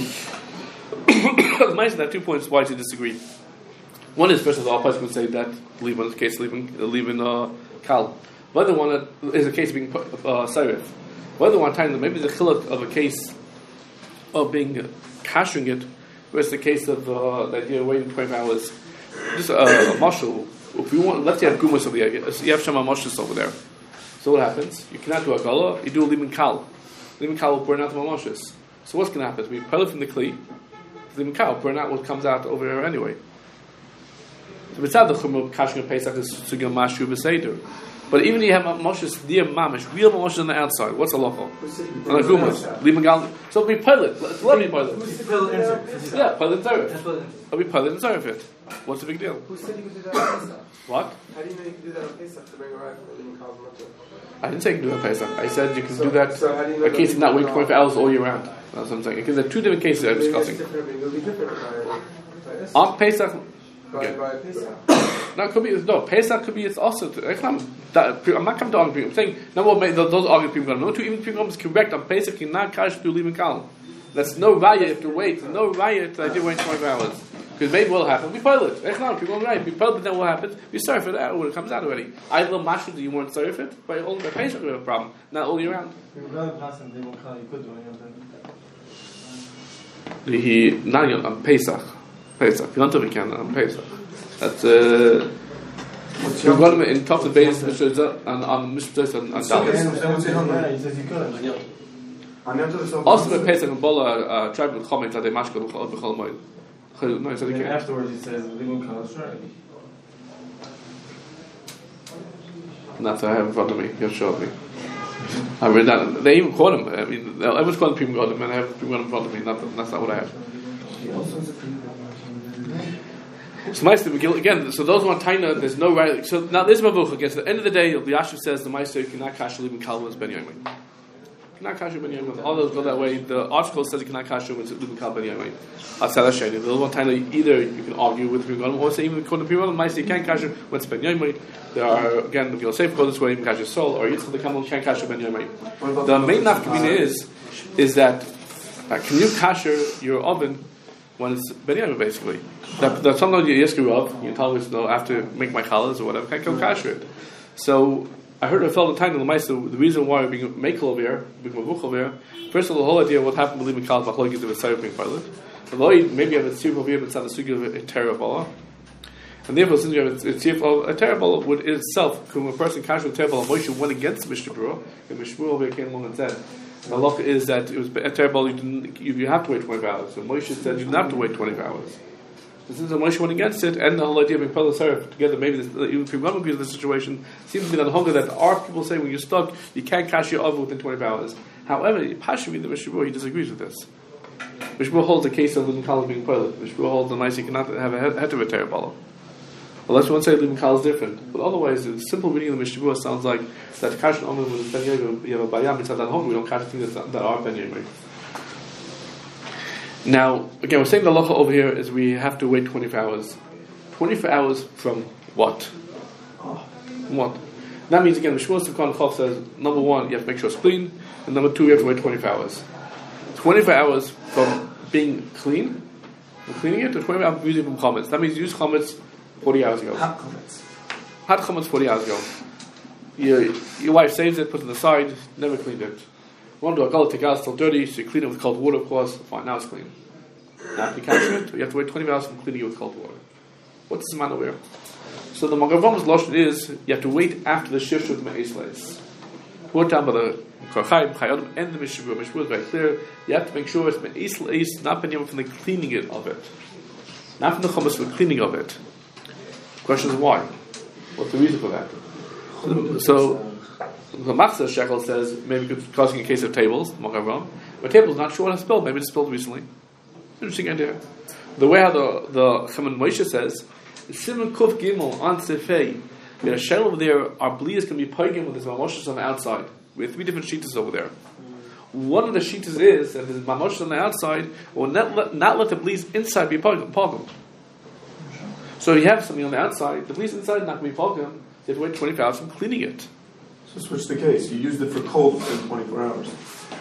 The Maisa have 2 points why to disagree. One is, first of all, person would say that leaving is the case of leaving Kal. The other one is a case of being Sairif. The other one time maybe the chiluk of a case of being cashing it, whereas the case of the idea of waiting 25 hours. Just a marshal. If you want, let's say you have gumus over there. You have Shema Moshes over there. So what happens? You cannot do a gala. You do a liman kal. Liman kal will burn out the Moshes. So what's going to happen? We pilot from the kli. The liman kal burn out what comes out over here anyway. So besides the chumrah kashing of Pesach is sugil mashu b'seder. But even if you have Moshes near mamish, real Moshes on the outside, what's a lochel? On a gumas, liman kal. So we pilot. Let me pilot. Yeah, pilot and serve. We pilot and serve it. What's the big deal? Who said you could do that on Pesach? What? How do you know you can do that on Pesach to bring a ride for Liman Kal's Matzah? I didn't say you can do that Pesach. I said you can do that so how do you know a case of not waiting 24 hours all year round. That's what I'm saying. Because there are two different cases I'm discussing. It'll be different by On Pesach, by Pesach. no, it could be no Pesach could be it's also. I'm not coming to argue. I'm saying number one, those arguing people. Number two, even people is correct on Pesach cannot cash through leaving Kal. That's no raya if to wait. There's no raya that I did wait 24 hours. Because maybe what will happen, we pilot. People right. We pilot, but then what happens? We surf it out when it comes out already. I little mashu that you won't surf it, but only by Pesach we have a problem, not all year round. He not on Pesach. Pesach. You don't have a can on Pesach. That's we've got him in top of the base on Mishpah and Dallas. Also, with Pesach and Bola, tribe with Chomet that they mashka b'chol moed. No, he said he can't. Afterwards, he says, "Liman Kal is right." Not that I have in front of me. You have showed me. I read that. They even call him. I mean, everyone's calling Prima Godim, and I have Prima Godim in front of me. That's not what I have. So Meister again. So those who want Taina, there's no right. So now there's Mavuch again. So at the end of the day, the Yashiv says the Meister cannot cash Liman Kal was Ben Yomi. cannot kasher ben yomim. Others go that way. The article says you cannot kasher when it's lumakal ben yomim. Atzala sheni. The one time either you can argue with Pirgalim or say even according to Pirgalim, might say you can't kasher when it's ben yomim. There are again the Yosef goes this way, even kasher sol or Yitzchak the Kamal can't kasher ben yomim. The main nafkamina is that can you kasher your oven when it's ben yomim basically? That sometimes you ask your Rav, you tell me no, I have to make my challahs or whatever. Can't go kasher it. So I heard a fellow time in the Maisa, the reason why we're being makel over here, being mavuch over here, first of all, the whole idea of what happened with leaving Kalas Machlokes is with Sarah being pilot. Maybe you have a tzir over here, but it's not a sugi of a terabala. And therefore, since you have a tzir of a terabala, would itself, when a person kasher with terabala, Moshe went against Mishnah Berurah, and Mishnah Berurah over here came along and said, the halacha is that it was a terabala, you have to wait 24 hours. So Moshe said you didn't have to wait 24 hours. Since the Moshe went against it, and the whole idea of being Peled Sarah together, maybe even if you're agrees with the situation, seems to be that hunger that our people say when you're stuck, you can't cash your oven within 24 hours. However, Pashmi, the Mishnah Berurah, he disagrees with this. Mishnah Berurah holds the case of living Kalas being Peled. Mishnah Berurah holds the nice you cannot have a head of a terabala. Unless you want to say living Kalas is different. But otherwise, the simple reading of the Mishnah Berurah sounds like that cash an oven with Ben Yomim, you have a bayam, it's not that hunger, we don't cash things that are Ben Yomim. Now, again, we're saying the halacha over here is we have to wait 24 hours. 24 hours from what? What? That means, again, the Shmuel Simchan Chav says, number one, you have to make sure it's clean, and number two, you have to wait 24 hours. 24 hours from being clean, from cleaning it, to 24 hours from using from chametz. That means you use chametz 40 hours ago. Hot chametz. Hot chametz 40 hours ago. Your wife saves it, puts it aside, never cleaned it. You want to do a gullah, take out, still dirty, so you clean it with cold water, of course. Fine, now it's clean. Now, if you capture it, you have to wait 20 hours from cleaning it with cold water. What's this man aware? So the Magavam's lotion is you have to wait after the shift of the Me'esleis. Brought down by the Korchaim, Chayodim, and the Mishnah Berurah. Mishnah Berurah is very clear. You have to make sure it's Me'esleis, not Ben Yomim from the cleaning it of it. Not from the Chumash, from the cleaning of it. The question is why? What's the reason for that? So the Machzor Shekel says maybe causing a case of tables, Magavram. But tables not sure what it spilled. Maybe it spilled recently. Interesting idea. The way how the Chaman Moshe says, Simon Kuf Gimel on Sefei, we had a shell over there, our bleeds can be poigim with this mamoshes on the outside. We have 3 different sheetas over there. One of the sheetas is that there's mamoshes on the outside, will not let the bleeds inside be poigim. So you have something on the outside, the bleeds inside not going to be poigim, you have to wait 24 hours from cleaning it. So switch the case. You used it for cold within 24 hours.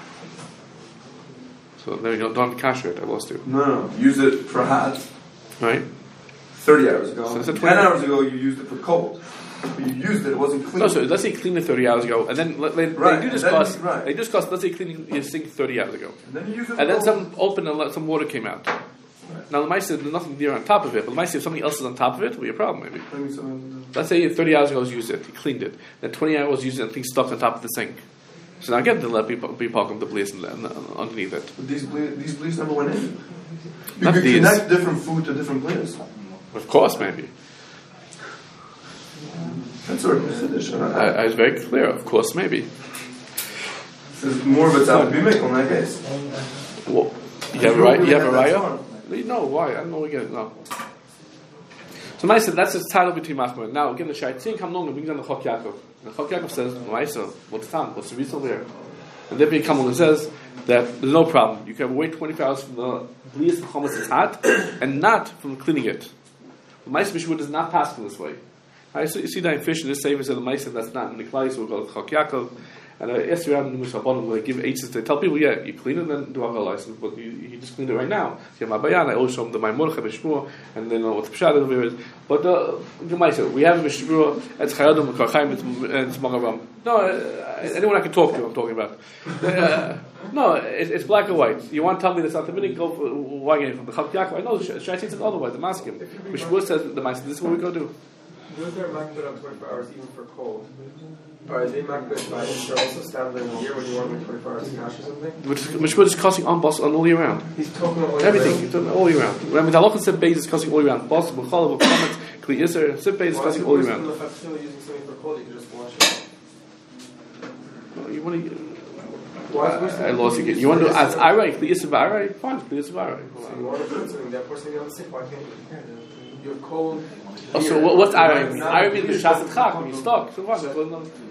So there you go, don't kasher it, I lost you. No. Use it for hot. Right? 30 hours ago. So 10 hours ago you used it for cold. But you used it wasn't clean. No, so let's say clean it 30 hours ago, and then they do discuss, let's say cleaning your sink 30 hours ago. And then you use it and then some opened and some water came out. Right. Now the mice said there's nothing there on top of it, but the mice if something else is on top of it, it will be a problem maybe. Let's say 30 hours ago you used it, you cleaned it, then 20 hours used it and things stuck on top of the sink. So now again, to let people be parking the bleeds underneath it. But these bleeds never went in. You Not could these. connect different food to different bleeds. Of course, maybe. That's sort of Chiddush. I was very clear. Of course, maybe. There's more of a tzad b'mikol in that case. Well, you have a right. You have a raya. No, why? I don't know. We get it. No. So Maisa, that's his title between Machmer. Now again, the Shaitin come along and brings down the Chok Yaakov. And Chok Yaakov says, Maisa, what's the time? What's the reason there? And then he comes along and says that there's no problem. You can wait 24 hours from the bleas and chometz is hot, and not from cleaning it. The Maisa Mishmur does not pass in this way. You see that in fish in this Sefer says the Maisa that's not in the Klai, so we call it Chok Yaakov. And I asked around the Mushabonim where they give H's to tell people, yeah, you clean it and then do a license, but you just clean it right now. So you have Mabayan, I always show them the Maimor, Chabeshmur, and they know what the Pshat is. But the Maisa, we have Mishmur, it's Chayadim, Karchaim, it's Magavam. No, anyone I can talk to, I'm talking about. No, it's black and white. You want to tell me that's not the meaning? Go for why from the Chok Yaakov. I know, Shai says otherwise, the Maskim. Mishmur says the Maisa, this is what we go do. Was there makbid on 24 hours even for cold? Or is they makbid by is there also standing here when you want to make 24 hours cash or something? Mishmur is cussing on boss on all year round. He's talking about everything. He's talking all year round. I mean, the Halachah Sib Beis is cussing all year round. Boss, B'chalav, B'chametz, Kli Yisr, Sib Beis is cussing all year round. If I'm still using something for cold, you can just wash it. You want to... I lost again. You want to do as Arai, Kli Yisr V'Arai? Fine, Kli Yisr V'Arai. So you want to put something there, for something on the sink, why can't you? You're cold. Oh, so what's Arai mean? Arai means the Shas Chak, when you're stuck. So what?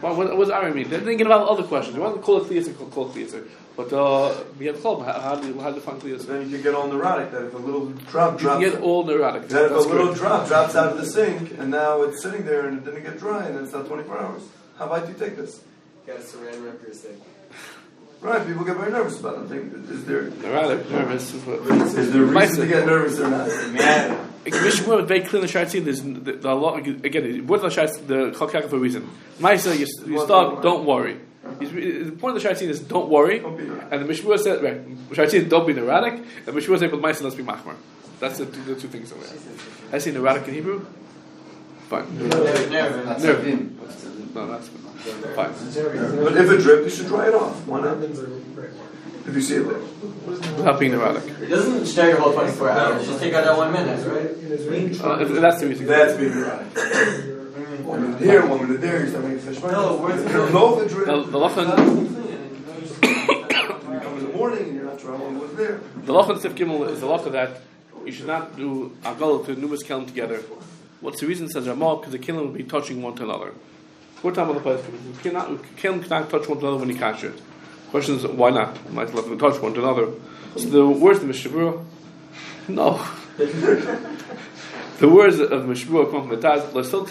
What does Ari mean? They're thinking about other questions. You want to call it Kliyas and call it Kliyas. But we have Klom. How do you define Kliyas? Then you can get all neurotic. That if a little drop drops, You can get all neurotic. that if a That's little great. drop drops out of the sink and now it's sitting there and it didn't get dry and it's not 24 hours. How about you take this? You gotta saran wrap your sink. Right, people get very nervous about it. Is there Neurotic, nervous. reason to get nervous or not? Mishnah is very clear in the Shaitzin. There's the law again. What the Shaitzin, the Chalkak for a reason. Ma'isa, you start. Don't worry. The point of the Shaitzin is don't worry. And the Mishnah said, right? Shaitzin, don't be neurotic. And Mishnah said, but Ma'isa, let's be machmar. That's the two things over there. I say neurotic in Hebrew. Fine. Nervous. No, that's fine. But if it dripped, you should dry it off. Why not? If you see it there. Without being neurotic. It doesn't stare your whole 24 hours. Just take out that 1 minute, right? That's the reason. That's being neurotic. 1 minute here, 1 minute there, you start making fish. No, where's You know the drip. The Lachan You come in the morning and you're not trying to what's there. The Lachan Sif Gimel is the Lachan that you should not do Agal to numerous kelim together. What's the reason? Says Ramah, because the kelim will be touching one to another. We're talking about the place. Kelim cannot touch one to another when you catch it. Question is, why not? You might let them touch one to another. So the words of the Mishabura, no. The words of the Mishabura come from the Taz,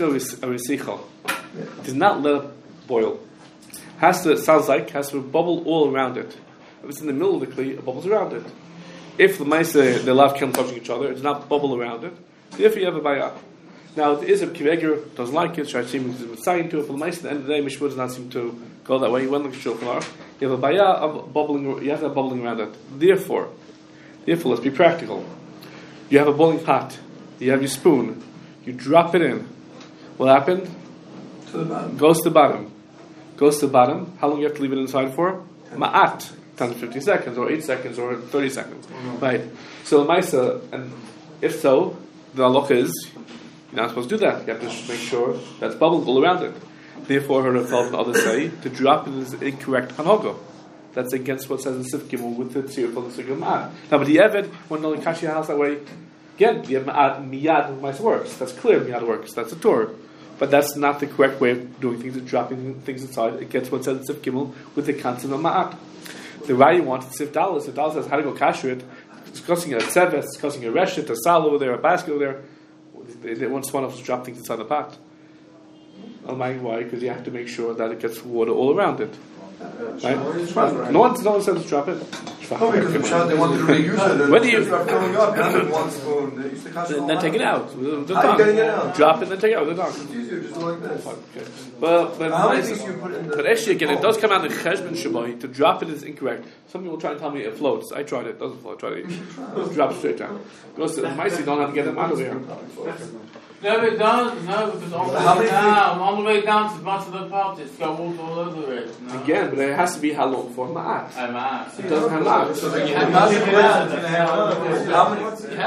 does not let it boil. Has to, sounds like, has to bubble all around it. If it's in the middle of the kli, it bubbles around it. If the Maisa, they love kelim touching each other, it does not bubble around it. Therefore you have a bayah. Now, there is a Kiveger doesn't like it, Shaitzim is signing to it for the Maisa. At the end of the day, Mishmur does not seem to go that way. He went like a Shulchan. You have a bayah of bubbling, you have to have bubbling around it. Therefore, let's be practical. You have a boiling pot, you have your spoon, you drop it in. What happened? To the bottom. Goes to the bottom. How long do you have to leave it inside for? Ma'at. 10 to 15 seconds, or 8 seconds, or 30 seconds. Right. So, the Maisa, and if so, the halacha is, you're not supposed to do that. You have to make sure that's bubbles all around it. Therefore, her Rav and others say to drop it is incorrect hanhoga. That's against what says in Sif Gimel with the tzir for the Sugim Ma'ad. Now, but the Eved, when the Kashi house that way, again, the Miyad works. That's clear, Miyad works. That's a Torah. But that's not the correct way of doing things, of dropping things inside. It gets what says in Sif Gimel with the concept of Ma'ad. The Raya wants Sif Dalas. Sif Dalas says how to go kasher it. Discussing a tzeves, discussing a reshet, a sal over there, a basket over there. They want someone else to drop things inside the pot. Why? Because you have to make sure that it gets water all around it. Right? No one says to drop it. Oh, because the child, they wanted to reuse it. And When do you- start filling up, and then 1 spoon. They used to catch it all Then take it out. How are you getting it out? Drop it, then take it out with the tongue. It's easier, just do like this. Okay. But How many things you put in the... But actually, again, it does come out in Cheshbon Shabbai. To drop it is incorrect. Some people try and tell me it floats. I tried it. It doesn't float. I tried it. Drop it straight down. Goes to the mice, you don't have to get them out of there. No, it does. No, because on the way down, to the bottom of the pot, it's got water all over it. No. Again, but it has to be how long for ma'at. I'm out. It doesn't have ma'at. So then you have How to many- take it out. How many...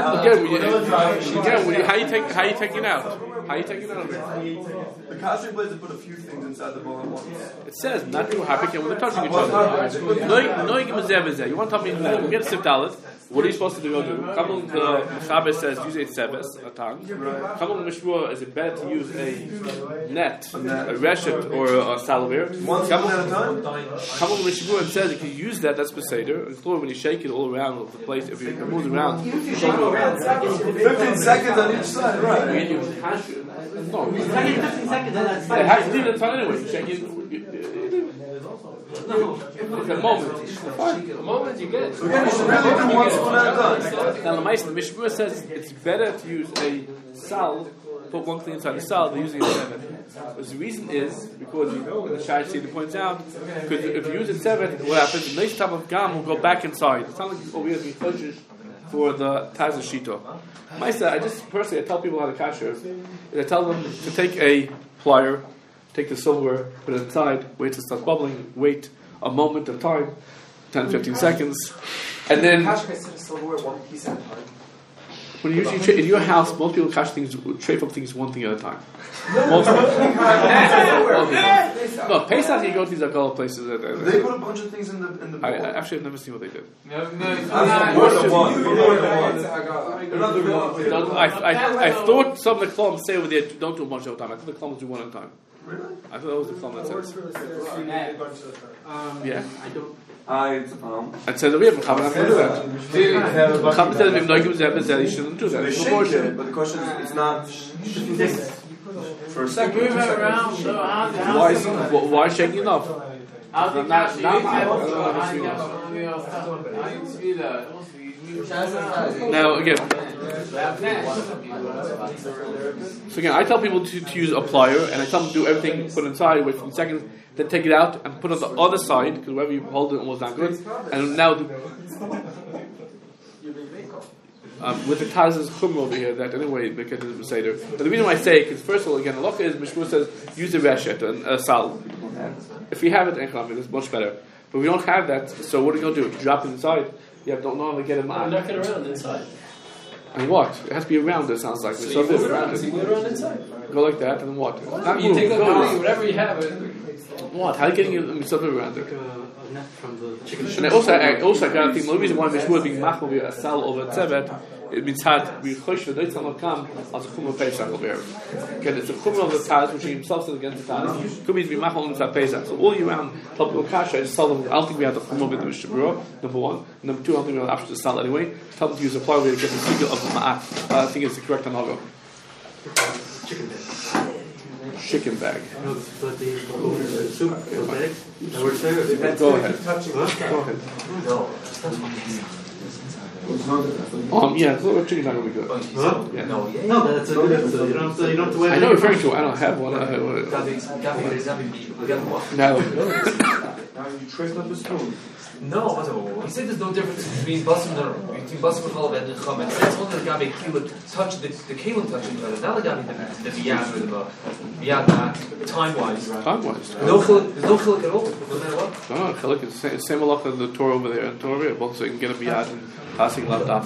How you taking it out? How you taking it out of it? The kosher place to put a few things inside the bowl at once. It says not to happy when they're touching each other. No, you want to tell me that we get a sif dalit. What are you supposed to do? Couple the Mechaber says use a tzeves, a tongue. Couple the Mishmur is it better to use a net, a reshet, or a salver? One spoon at a time? Couple the Mishmur says if you use that, that's beseder. Including when you shake it all around the place, if you move it around. 15 seconds on each side, right? No, 15 seconds, then that's it has to leave it inside anyway. You shake it. It's a moment. The moment you get it. So again, you should really do 1 spoon at a time. Now the Mishmur says it's better to use a sal, put one thing inside the sal than using a seven. But the reason is because the Shai Seder points out, because if you use a seven, what happens? The next type of gam will go back inside. It's not like we have to be kosher for the Taz Shito. I just personally I tell people how to kasher. I tell them to take a plier, take the silverware, put it inside, wait till it starts bubbling, wait a moment of time, 10-15 seconds, and then Cash may set a silverware 1 piece at a time. when you usually in your house, most people cash things, trafe up things one thing at a time. Most people. No, Pesach you go to these Agala places. They put a bunch of things in the bowl. I actually have never seen what they did. No, it's More than one. I thought some of the clubs say over there don't do a bunch at a time. I think the clubs do one at a time. Really? I thought that was the Chum that says. Yeah. I don't. It's a palm. It says over here, Chum not going to do that. Chum says if Noigim Zeb said he shouldn't do that. They shake it, but the question is, it's not for a second. Move it around. So Why shaking it off? how's the Not- cash? not You mine. Now again, so again, I tell people to use a plier, and I tell them to do everything, put inside, wait 15 seconds, then take it out and put it on the other side, because wherever you hold it was not good. And now with the Taz's chum over here, that anyway, because it's a Seder. But the reason why I say it, because first of all, again, halacha is Mishmur says use a reshet, a sal. If we have it, it's much better. But we don't have that, so what are you going to do? Drop it inside. You don't know how to get it on. Knock it around inside. I mean, what? It has to be around, it sounds like. So you move it around. So you move it around inside. Go like that, and then what? Not You move, take the go. body, whatever you have. What? How are you getting yourself around it? A net from the chicken. And I also got to think, the reason why Mishmur being machmir be a sal over tzevet, it means had we chosh the doitzal not come as a chumah pesach over here. Again, it's a chumah of the Taz, which he himself says against the Taz. Could mean to be machmir on the pesach. So all year round, Talmud Kasha is tell them. I don't think we have the chumah with the Mishnah. Number one, number two, I don't think we have after the sal anyway. Tell them to use a plow to get the secret of the ma'at. I think it's the correct analogy. Chicken bag. Chicken bag. No, but the soup bag. That works there. Go ahead. Go ahead. Yeah, chicken bag will be good. Huh? Yeah. No, that's a good. You don't have to wear. I know referring to. I don't have one. No. Now you trace up the spoon. No, he said there's no difference between basum and challah and chametz. That's only the gabi kelim touch the kelim touching each other. Not the gabi the biyad or the biyad time wise. Time-wise. There's no chilik at all, no matter what. No, chilik is the same halacha as the Torah over there and Torah over here. Both so you can get a biyad and passing left off.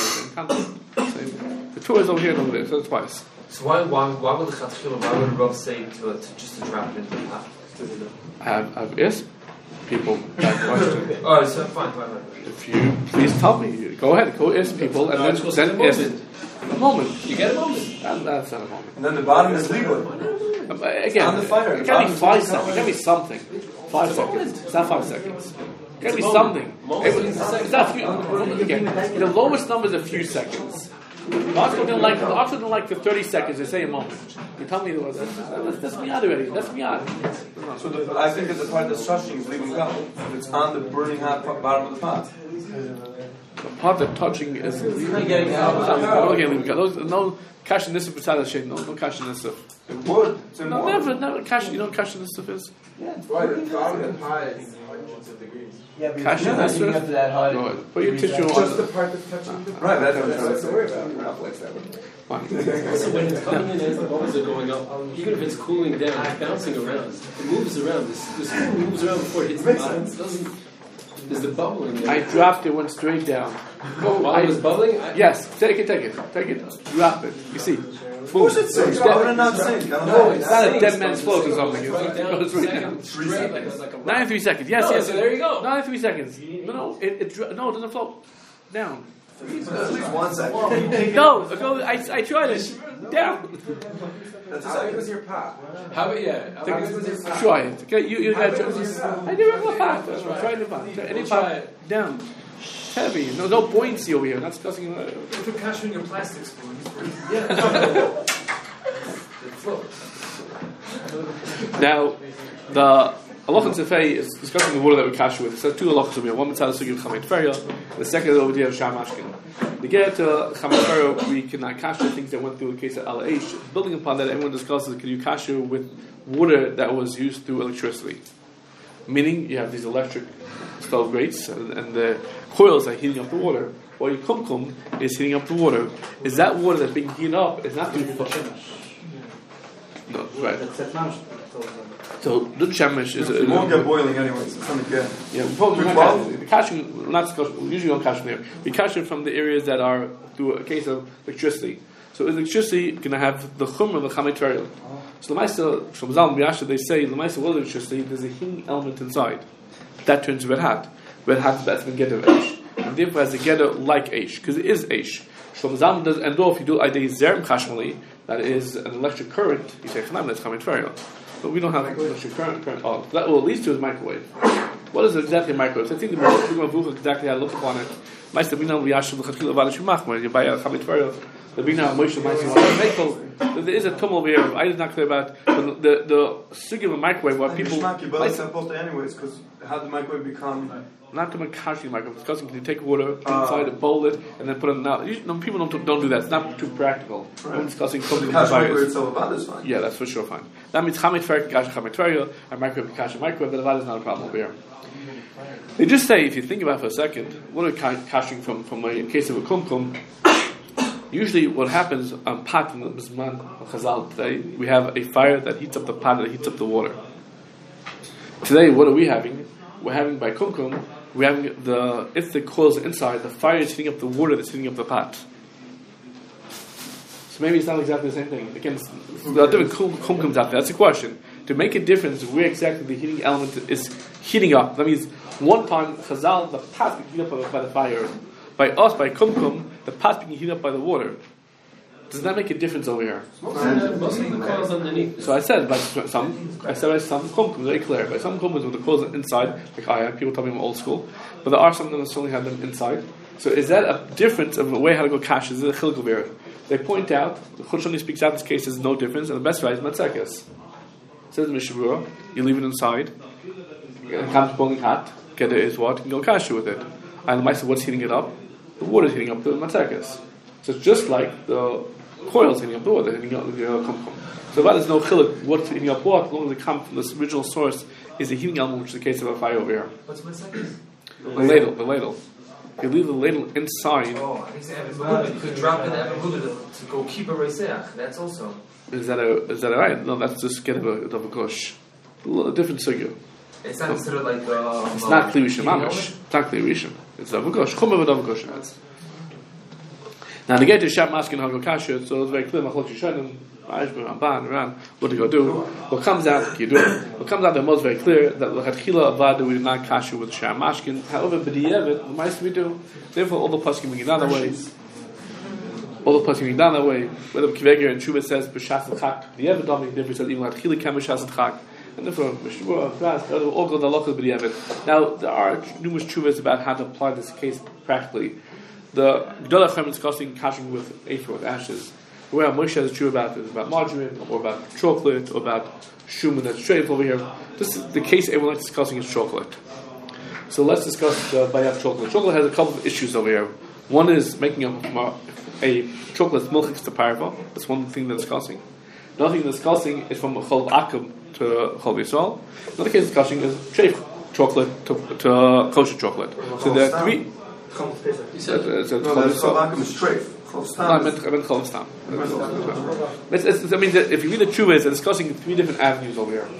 The Torah is over here and over there, so it's twice. So why would the chatchila, why would Rav say to just to trap it into the half? I've asked people that question. Alright, so fine. If you please tell me, go ahead, go ask people, and then ask a moment. You get a moment. That's not a moment. And then the bottom is legal. Again, on the fire. It can't be 5 seconds. It can't be something. 5 seconds. It's not 5 seconds. It can't be something. It's not few. Again, the lowest number is a few seconds. The Oxford didn't like the 30 seconds. They say a moment. You tell me that's me out already. That's me out. So I think that the part that's touching is leaving out. It's on the burning hot bottom of the pot. The part that touching is getting out. No cash in this beside shade. No cash in this stuff. It would. It's in water. Never cash. You know what cash in this stuff is? Why the bottom of the pie is hundreds of degrees. Yeah, but Cash you're in not this heating stuff. up to that high. Go ahead. Put your tissue Just on. the part that's touching the Right, that's what I'm That's the trying way to about it. Ralph likes that one. So when it's coming in as the bubbles are going up, even if it's cooling down, it's bouncing around. It moves around. This spoon moves around before it hits the bottom. It doesn't. There's the bubbling there. I dropped it, went straight down. While it was bubbling? Yes, take it. Drop it. You see. Of course it's safe. Why would it not sink? No, It's not a dead man's float or something. It goes right down. 3 seconds. 93 seconds. Yes, yes. So there you go. 93 seconds. No, it doesn't float down. At least 1 second. No, I tried it. Down. That's a How big was second. your pot? How about, yeah? How big was your pot? Try it. Okay, you got to I do have a pot. Try the pot. Any pot down. It's heavy. No buoyancy over here. Not discussing. Put cash in your plastic spoon. Now, the Halach and Sefei is discussing the water that we cash with. It says 2 halachas over here. One mitzvah sugi of Chamet Feria, the second over here of Sham Ashkin. To get to Chamet Feria, we cannot cash the things that went through the case of Al Aish. Building upon that, everyone discusses can you cash with water that was used through electricity. Meaning, you have these electric stove grates, and the coils are heating up the water. While your kumkum is heating up the water. Is that water that's being heated up is not through No, right. That's not. So the shemesh is It won't get boiling anyways. It's going to get. yeah. We probably the cashing. We usually don't cash there. We cash it from the areas that are through a case of electricity. So electricity going to have the chumrah of the chametariel. So the Maisa from Zal Miyasha they say the Maisa with electricity there's a heating element inside that turns red hot. Red hot that's the get of Aish, and therefore has a getter like Aish because it is Aish. From Zal does and if you do Aidei Zerem Chashmali that is an electric current, you say Chanam, that's Chametz Feria. But we don't have electric current. Oh, that will lead to is microwave. What is exactly a microwave? So I think the Buch exactly how to look upon it. Meister Bina Liashim L'Chatchila Vadash Machmer. You buy a Chametz Feria. The Bina Moshe Meister Mekel. There is a tumult over here. I did not clear about the sugi of a microwave where people. But it's supposed to anyways, because how the microwave become? Not to make kashing microwave. Discussing, can you take water inside and boil it and then put it out? People don't do that. It's not too practical. Right. We're discussing something. The kash microwave itself, about is fine. Yeah, that's for sure fine. That means Chametz Feria Kash Chametz Feria and microwave Kash microwave. But that is not a problem over here. They just say, if you think about it for a second, what are kashing from a case of a kumkum? Usually, what happens on pot in the Bisman Chazal today, we have a fire that heats up the pot that heats up the water. Today, what are we having? We're having by kumkum. We're having if the coils are inside, the fire is heating up the water that's heating up the pot. So maybe it's not exactly the same thing. Again, there are different kumkums out there. That's the question. To make a difference, where exactly the heating element is heating up. That means one time Chazal, the pot being heated up by the fire. By us, by kumkum, the pot being heated up by the water. Does that make a difference over here? So I said by some kumkum, very clear. By some kumkums with the coils inside, like I have, people tell me I'm old school, but there are some that necessarily have them inside. So is that a difference of a way how to go cash? Is it a chiluk over here? They point out, the Chulshani speaks out in this case, there's no difference, and the best way is matzekes. Says Mishabura, you leave it inside, it comes boiling hot, get it is what, you can go cash with it. And the Maisa, what's heating it up? The water is heating up the matzekes. So it's just like the coils heating up the water, heating up the kumkum. So that is no chiluk, what's heating up what, as long as it comes from this original source, is the heating element, which is the case of a fire over here. What's matzekes? The ladle. You leave the ladle inside. Oh, I think you could drop it in to go keep a reseach. That's also. Is that right? No, that's just get a gush. A different sugyah. It's not considered like it's not klirishim mamish. It's not klirishim. It's a gush. Chumav with a gush. Now to get to Shab Maskin Hago Kasha, so it's very clear. Machlok Yishanim, Rashba, Ramban, Ran. What do you go do? What comes out? You do. What comes out? The most very clear that L'Chatchila Avada we did not kasha with Shab Mashkin. However, b'di'evet, the most we do. Therefore, all the paskim being done that way. All the paskim being done that way. Whether Kiveger and Shuvah says b'shas l'chak, b'di'evet domi. Therefore, it says even L'Chatchila kem b'shas l'chak. And therefore, Mishmur, Pras, all go the local b'di'evet. Now, there are numerous Shuvahs about how to apply this case practically. The G'dolei Chachamim discussing kashing with afer, with ashes. The way Moshe has a true about it is about margarine, or about chocolate, or about shuman that's straight over here. This is the case everyone likes discussing is chocolate. So let's discuss bayat chocolate. Chocolate has a couple of issues over here. One is making a chocolate milchik to parva. That's one thing they're discussing. Another thing they're discussing is from chol akum to chol yisrael. Another case discussing is treif chocolate to kosher chocolate. So there are three. You said Chol is treif. I meant Chol Stam. I mean, if you read the Chuvah, they're discussing three different avenues over here.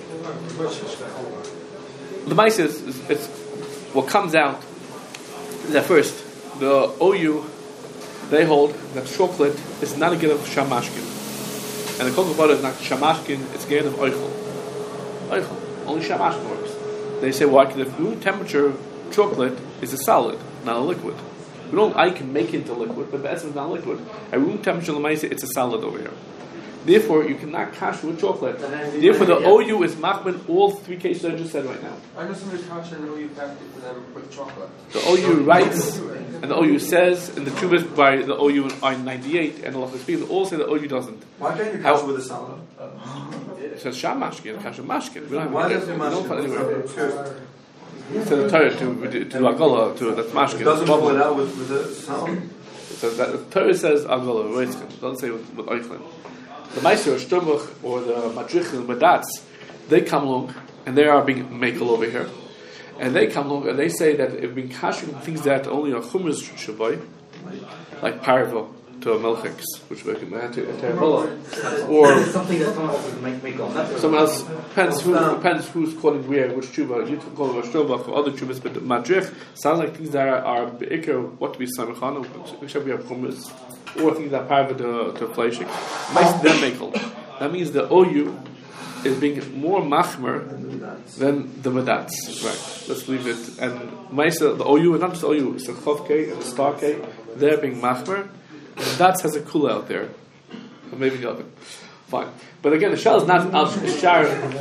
The mice is what comes out is that first, the OU, they hold that chocolate is not a get of shamashkin. And the cocoa butter is not shamashkin, it's a get of oichel. Only shamashkin works. They say, why? Because if room temperature chocolate is a solid, not a liquid. I can make it into liquid, but the essence is not liquid. At room temperature, it's a solid over here. Therefore, you cannot cash with chocolate. Therefore, the OU is machman all three cases I just said right now. I know somebody cashing an OU packet for them with chocolate. The OU writes, and the OU says, and the Chuvah by the OU in 98, and the Lachas they all say the OU doesn't. Why can't you cash with a salad? It says Sham Mashkin, cash with Mashkin. Why does it anywhere. To the Torah, to Agola, to the Mashkin. It doesn't pull it out with the salad? So that the Torah says Agola, it doesn't say with Eichlin. The Meiser or Sturmuch or the Madrich and the Badats, they come along and they are being makel over here. And they come along and they say that if being kashing things that only a chumras should buy, like parvo to a milchiks, which we can add to a terabella, or something that make someone else depends who's calling where, which tshuva. You can call it a Sturmuch or other tshuvas, but the Madrich sounds like things that are beikar what to be samichan, except we have chumras. Or things that parva to fleishik, them makel. That means the OU is being more machmer than the medats. Right. Let's leave it. And Maisa, the OU, and not just the OU, it's the Chav K and the Star K. They're being machmer. The medats has a kula out there. maybe 11. Fine. But again, the shell is not shar.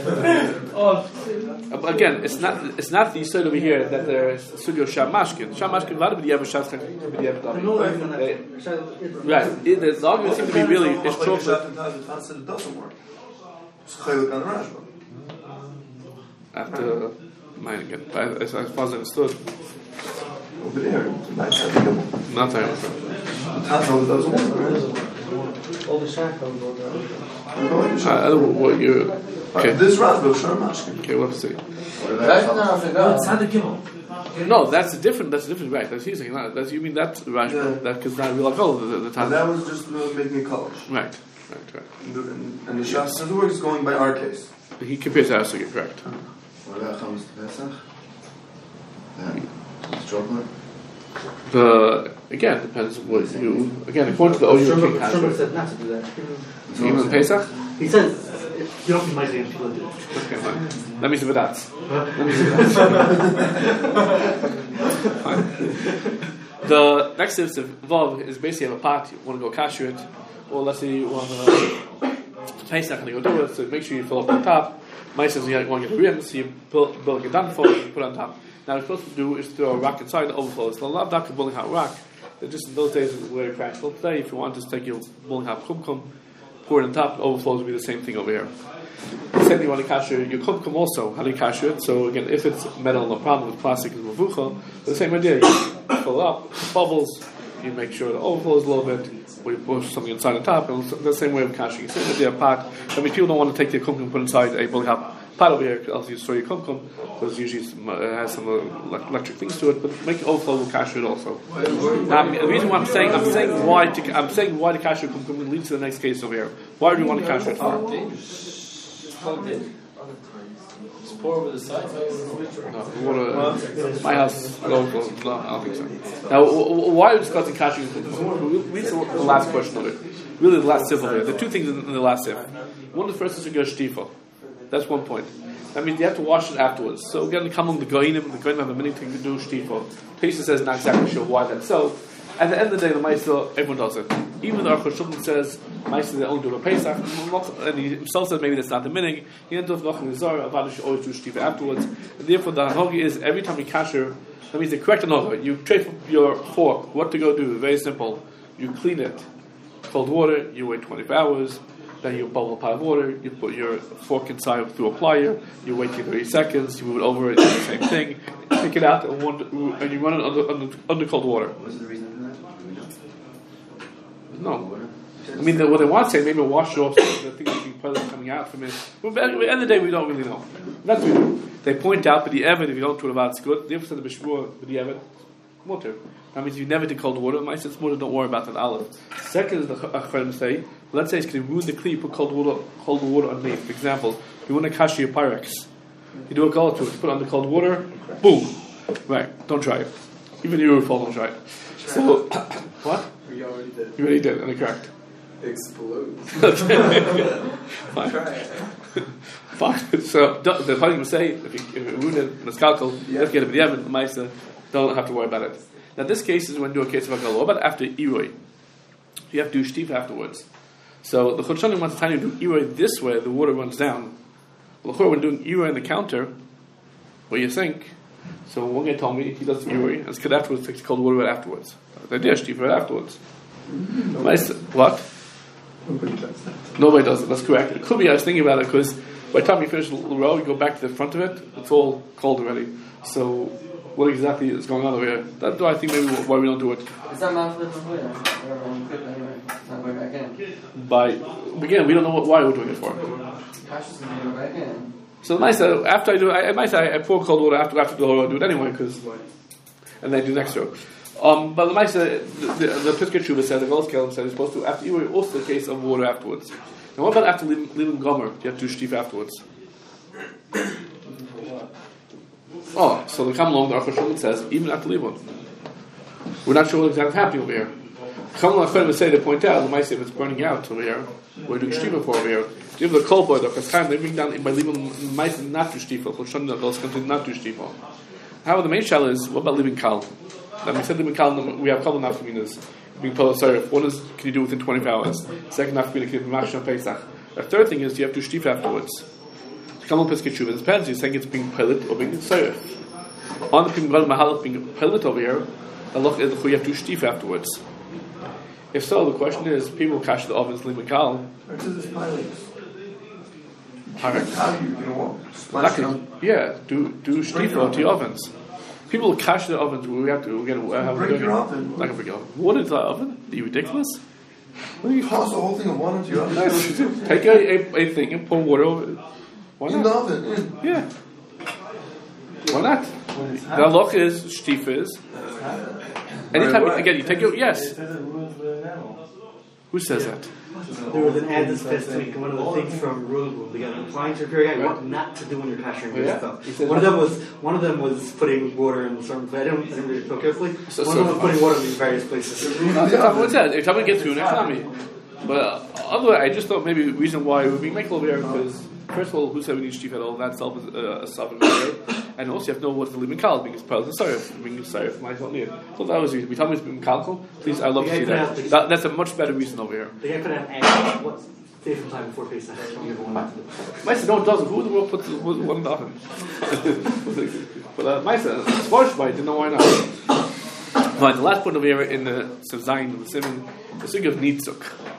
Again, it's not the yisod over here that there's studio shar mashkin. Shar mashkin v'ad b'diavad shas right. The argument seems to be really it's true. It doesn't work. It's chaylik on the Rashba. After mine again, as far as I understood. Over there, not time. It doesn't work. All the shackles go down. I don't know what you. Okay. This Rashba shar mashkin. Okay, we'll see. No, that's a different. Right? That's he's saying. That's you mean that's Rashba. That because not real the time. And that was just making a color. Right. And the Shas says the work is going by our case. He compares that, so you're correct. What about Chametz Pesach? Again, depends what you. Again, according to the OU king has. Shimon said not to do that. Even Pesach. He says you don't be mighty and people do it. Okay, fine. Let me see what that's. The next step involved is basically have a pot. You want to go kasher it, or let's say you want to Pesach and you go do it. So make sure you fill up the top. Mine says you want to get a rim, so you build a gun for it, you put it on top. Now, what you're supposed to do is throw a rock inside the overflow. It's a lot of doctor building hot rock. Just in those days, it was very practical. Today, if you want to just take your boiling hot kumkum, pour it on top, the overflows will be the same thing over here. Same thing you want to kasher your kumkum also. How do you kasher it? So, again, if it's metal, no problem. If plastic is mavucha, the same idea. You fill it up, bubbles, you make sure the overflows a little bit, or you push something inside the top, and the same way of kashering. Same idea of pot. I mean, people don't want to take their kumkum and put inside a boiling hot pot over here, else you store your kumkum, because usually it has some electric things to it, but make it overflow will kasher it also. The reason why I'm saying why the kasher kumkum leads to the next case over here. Why do you want to kasher it? Just pour over the sides. My house, I don't think so. Now, why are we discussing kasher kumkum? Read the last question of it. Really, the last sip over here. There are two things in the last sip. One, the first is to go shtifa. That's one point. That means you have to wash it afterwards. So again, come on the goyinim have a many things to do shtifa. Pesach says not exactly sure why that's so. At the end of the day, the Ma'aseh, everyone does it. Even the Aruch HaShulchan says Ma'aseh they only do it on Pesach, and he himself says maybe that's not the meaning. He ends up knocking the Zohar. Avada should always do shtifa afterwards. And therefore, the hanogi is every time you kasher, that means the correct hanogi. You trade your fork. What to go do? Very simple. You clean it. Cold water. You wait 24 hours. Then you bubble a pot of water, you put your fork inside through a plier, you wait 30 seconds, you move it over, it's the same thing, take it out, and you run it under cold water. What's the reason for that? No. I mean, what they want to say, maybe wash it off so the things that are coming out from it. But at the end of the day, we don't really know. That's what we do. They point out, but the Evan, if you don't do it about it's good. The difference in the Bishmur, but the Evan, water. That means you never did cold water. My sense water, don't worry about that olive. Second is the Acharim say, let's say it's going to ruin the kli, put cold water underneath. For example, you want to kasher your Pyrex. You do a gullet to it, you put it under cold water, boom. Right, don't try it. Even you don't try it. So, what? You already did. You already did, and it cracked. Explode. Fine. Try it. Fine. So, the funny would say, if you ruin it, it's calcul, you have to get it with the Evan, the Maisa, don't have to worry about it. Now, this case is when you do a case of a galor, but after Iroi, you have to do shtifa afterwards. So the Chutzanim wants to tell you to do Iroi this way, the water runs down. Well, when doing Iroi in the counter, what you think? So one guy told me he does Iroi, and it's good afterwards, takes cold water right afterwards. They do shtifa right afterwards. What? Nobody does it. That's correct. It could be. I was thinking about it because by the time you finish the row, you go back to the front of it. It's all cold already. So. What exactly is going on over here? That's why I think maybe why we don't do it. It's not maflid before that. It's not going back in. Again, we don't know why we're doing it for. Kasher's going to go back in. So the Maisa, after I do it, I pour cold water after the whole row, I do it anyway, and then I do the next row. But the Maisa, the Piskei Teshuva said, the Golos Kelim said, you're supposed to, after you also the case of water afterwards. Now what about after leaving Gomer? You have to do shtifa afterwards. Oh, so the come along, the Aruch HaShulchan says, even after Libon. We're not sure what exactly happening over here. Come along, I would say, to point out, the mice if it's burning out over here, we're doing shtifa for over here. Even the cold boy, the time they bring down, by Libon, the mice not do shtifa, HaShulchan, those continue not do shtifa. However, the main shell is, what about leaving Kal? Now, we said leaving Kal, we have couple of nafkaminas. being Pellet Sarif. One is, can you do it within 24 hours? Second, not being a Machshon Pesach. The third thing is, you have to shtif afterwards. To come on Pesach Tshuva, it depends. You're saying it's being Pellet or being Sarif. On the Pim Gal Mahalach being Pellet over here, the look is you have to shtif afterwards. If so, the question is, people cash the ovens limikal. Where does this pilot? How do you splash it on? Yeah, do shtifa to your ovens. People cash the ovens. We have to break your oven. Not gonna break your oven. What is the oven? Are you ridiculous? What do you toss the whole thing of water into your oven? Take a thing and pour water over it. Why not? In the oven. Yeah. Why not? The halach is shtifa is. Anytime again, you take your yes. Who says that? There was an ad this past week, and one of the things from Rule Book, they got an appliance repair guy, what not to do when you're cashing your stuff. One of them was putting water in certain places. I didn't really look carefully. One of them was putting water in these various places. What's that? If someone gets through an economy. But otherwise, I just thought maybe the reason why we make over here because first of all, who said we need shtif at all? That's a sovereign. And also, you have to know what's the living kal, because part of the sarif, being sarif, might not need it. So that was easy. We tell me it's been kalkul. Please, I love to see that. That's a much better reason over here. The guy put out ad. What? Save some time before Pesach. Maisa, no, it doesn't. Who in the world puts one in the oven? But Maisa, Sporshbite, didn't know why not. Right, the last point over here in the Zayin, the Simon, the Sugya of Nitzuk.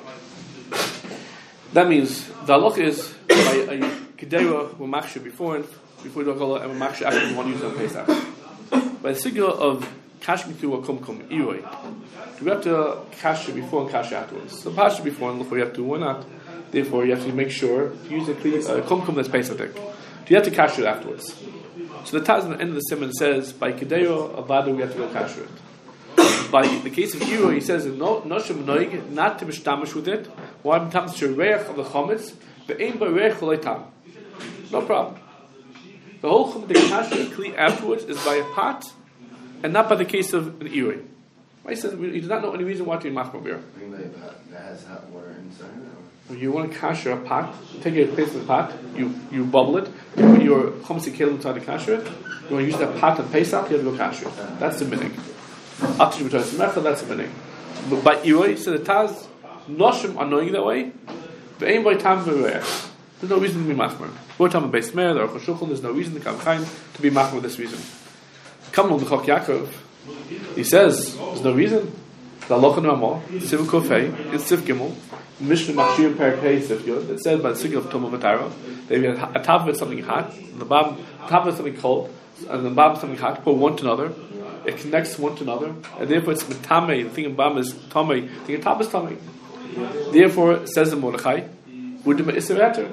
That means the halach is by a kedera or machshir before you do a gola and a machshir after you want to use it on Pesach. By the sugya of kashmitu or kumkum iroi, do we have to cash it before and cash afterwards? So cash it before and look what you have to, why not? Therefore, you have to make sure to use a kumkum that's Pesach. Do you have to cash it afterwards? So the Taz at the end of the simon says by kedera avada we have to go cash it. By the case of Iro, he says no shem noig not to mishtamish with it. Why comes to reich of the chometz, but aim by reich tam. No problem. The whole chometz the kasher kli afterwards is by a pot, and not by the case of an Iro. Why he says he does not know any reason why to be machmir beer. That has hot water inside it. You want to kasher a pot, take a place of the pot, you bubble it, you put your chometz kale inside the kasher. You want to use that pot and Pesach, you have to go kasher. That's the minig. That's the meaning. But by Iroi, so the Taz, Noshim are knowing that way, but ain't by Tam There's no reason to be machmer. Go Tam Beis Mer, the Aruch HaShulchan, there's no reason to come kind to be machmer for this reason. Come on the Chok Yaakov, he says, there's no reason. The Halacha Noamah, Siv Kofei, it's Siv Gimel, Mishnah Machshir Perik Pei Siv Yod, it says by the Sigil of Tumah V'Tara, they have a top of it something hot, and the bottom top of it something cold, and the bottom something hot, put one to another. It connects one to another, and therefore it's metame. The thing in bottom is tame. The thing in top is tame. Therefore, says the Mordechai, would do Isser Eter.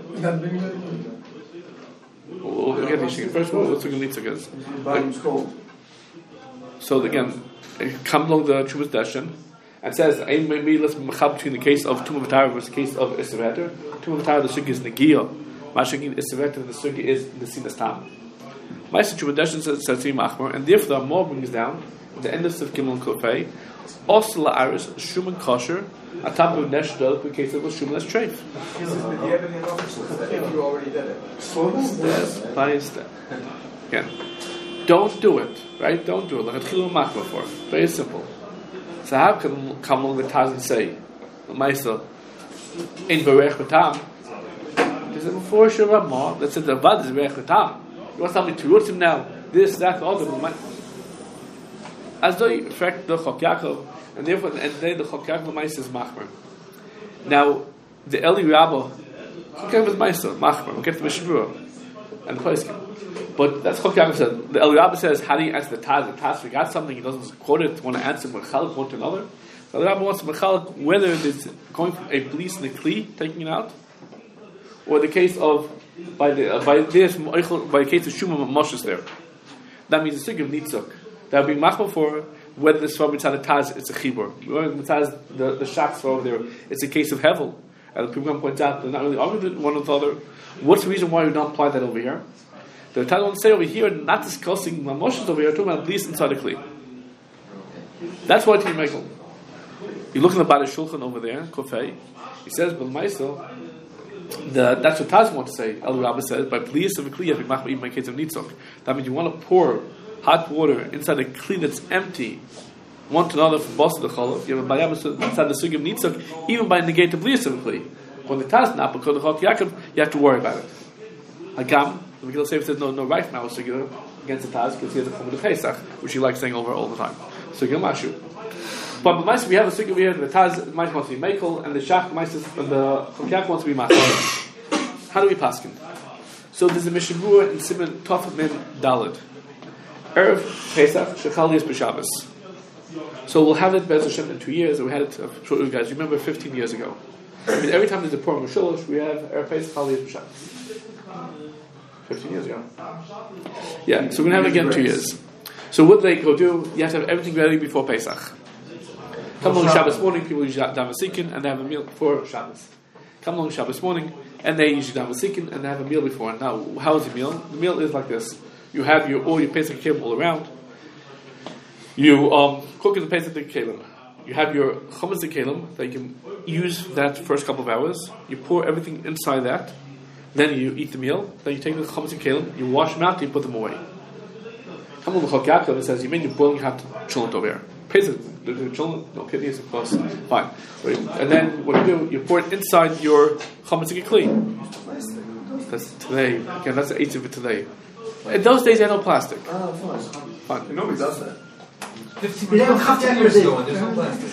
We'll get these things. First of all, let's look at Nitzuk. So again, it comes along the Chumash Dashan and says, "Ein maybe let's mechab between the case of Tumah V'Tara versus the case of Isser Eter. Tumah V'Tara, the sugi is Negiah. Mashagin Isser Eter, the sugi is Nesinas Tam." My situation says Machmer, and therefore the more brings down at the end of Siv Gimel Kofei, also la aris shuman kosher, a top of neshdel in case it was shuman as treif. If you already did it. Step by step. Again, don't do it, right? Don't do it. Like a chilul machmer for very simple. So how can come along the Taz and say, Ma'aser in berech b'tam? Because before Shemar that said the vad is berech b'tam. You want somebody to root him now, this, that, the other. As though you affect the Chok Yaakov, and therefore, and then the Chok Yaakov Ma'aser is Machmer. Now, the Eli Rabba, Chok Yaakov is Ma'aser, Machmer. We'll get to Mishnah and the Poskim. But that's Chok Yaakov says. The Eli Rabba says, how do you answer the Taz? The Taz forgot something, he doesn't quote it, want to answer Mechalik one to another. So the Rabba wants to Mechalik whether there's going from a police and a Kli, taking it out, or the case of by the case of Shuma Moshes there. That means the Sugya of Nitzuk. That would be machmir for whether this from Mitzad Taz it's a chibur. Mitzad the shacks over there, it's a case of hevel. And the Pimgam points out they're not really arguing one with the other. What's the reason why we don't apply that over here? The Taz wants to say over here, not discussing Moshes over here, talking about at least inside the Kli. That's why you make them. You look in the Bada Shulchan over there, Kofei. He says, "But myself." That's what Taz wants to say. El Rabba says, by pleas of a kli, if you my case of nitzok. That means you want to pour hot water inside a kli that's empty. one to another from boss of the cholov. You have a bayabas inside the sugya of nitzuk, even by negate of bliyasivkli. When the taz not because the chok Yaakov, you have to worry about it. Hagam, the Megillah Sefer says no right now sugya against the taz because he has a chum of the Pesach, which he likes saying over all the time. Sugya mashu. But we have a sugya over here. The taz might wants to be mekel, and the shach and the chok Yaakov wants to be mashu. How do we paskin? So there's a Mishnah Berurah in Siman Tov Min Daled. Erev Pesach Shechal Yis B'Shabbos. So we'll have it Be'ez Hashem in 2 years. We had it, I'm sure you guys remember 15 years ago. I mean, every time there's a Purim Sholosh, we have Erev Pesach Chal Yis B'Shabbos. 15 years ago. Yeah, so we're going to have it again 2 years. So what they go do, you have to have everything ready before Pesach. Come along Shabbos morning, people use Damasikin, and they have a meal before Shabbos. Come along Shabbos morning, and they usually have a sikin and they have a meal before. Now, how is the meal? The meal is like this: you have all your Pesach kelim all around. You cook in the Pesach kelim. You have your chametz kelim that you can use that first couple of hours. You pour everything inside that. Then you eat the meal. Then you take the chametz kelim. You wash them out. You put them away. Come on, the Chok Yaakov, it says you mean you're boiling hot cholent over here. Pesach, the cholent, no kidneys, of course, fine. And then what you do, you pour it inside your chametz kli. That's today. Again, that's the eighth of it today. In those days, they had no plastic. Fine. Nobody does that. 15 years ago, and there's no plastic.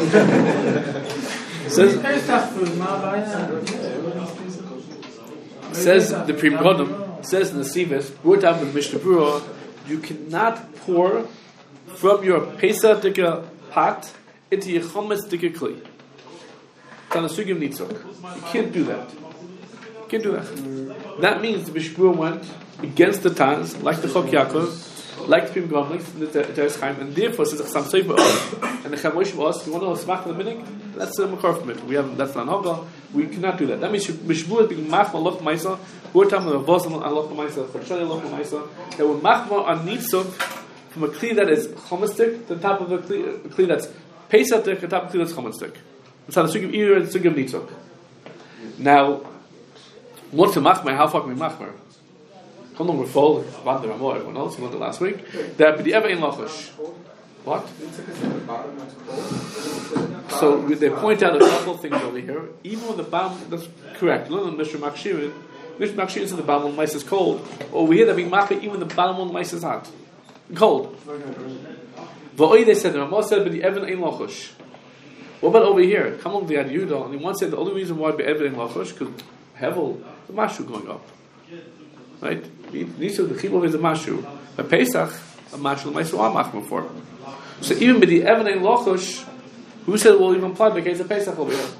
Says the Pri Megadim, says in the Sivis, brought down with Mishnah Berurah, you cannot pour from your Pesach dika pot into your chametz dika kli. It's on a sugya of nitzuk. You can't do that. You can't do that. That means the Mishnah Berurah went against the Taz, like the Chok Yaakov, like the Pri Megadim, like the Teres Chaim, and therefore says the Chassam Sofer and the Chamosh was. You want to know smach the minig? That's the makar from it. We have that's not haga. We cannot do that. That means Mishnah Berurah being machma loch ma'isa. We're talking about vosam and loch ma'isa, chorshani loch ma'isa. That we're machma on nitzuk from a kli that is chomistic to the top of a kli that's pesach to the top of a kli that's chomistic. It's on the sugya of ir and sugya of nitzuk. Now, what's the machmer? How far can we machmer? How long we're full? Vander Amor, everyone else. We went the last week. That the ever in lachosh. What? So they point out a couple of things over here. Even when the Baum, that's correct. Look at Mr. Makshirin. Mr. Makshirin says the Baum on mice is cold. Over here, that being machmer, even the Baum on mice is hot. Cold. Va'oi, they said, the Ramah said, but the Evan ain't lachosh. What about over here? Come on, the Ad Yudah, and he once said the only reason why the Evan ain't lachosh, because Hevel, the Mashu going up. Right? Nisu, the Chibov is a Mashu. By Pesach, a Mashu, the Maisu are machmer for. So even with the Evan ain't lachosh, who said we'll even apply the case of Pesach over here?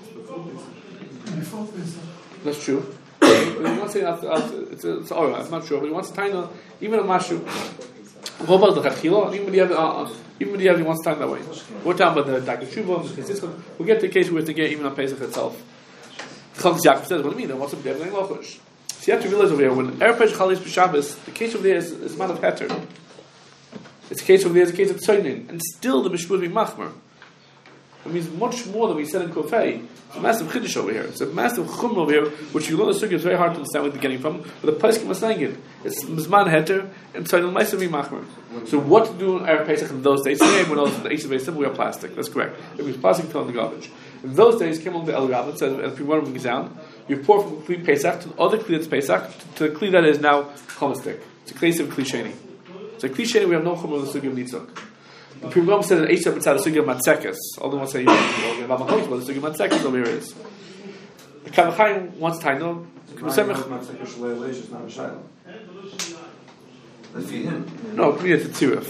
That's true. But he wants to say it's all right. I'm not sure, but he wants to tie even a Mashu. What about the Chachila? Even when he wants to time that way. We're talking about the Dakashuva, we'll get to the case where it's again even on Pesach itself. The Chametz Yaakov says, what do you mean? What's up with everything lachosh? So you have to realize over here, when Erev Pesach Chal Yis B'Shabbos, the case over there is man of heter. It's a case over there is a case of tzoinin, and still the Mishmur be machmer. It means much more than we said in Kofei. It's a massive chiddush over here. It's a massive chum over here, which you learn the sugya is very hard to understand where they're getting from. But the Pesach was saying it. It's mizman heter and tzoinin ma'aser be machmer. So what to do in Erev Pesach in those days? Today, when the Eisha very simple, we have plastic. That's correct. It was plastic thrown in the garbage. In those days, came along the El Rabbah, says, as people brings down, you pour from the Kli Pesach to the other Kli that's Pesach to the Kli that is now chomistic. It's a case of Kli Sheni. So Kli Sheni, we have no chum of the sugya of nitzuk. The Pri Megadim said that Eisha b'tzad the sugya of matzekes. All they want to say, well, about the sugya of matzekes over here is. The Kaf HaChaim wants to know. No, it could be a tziruf.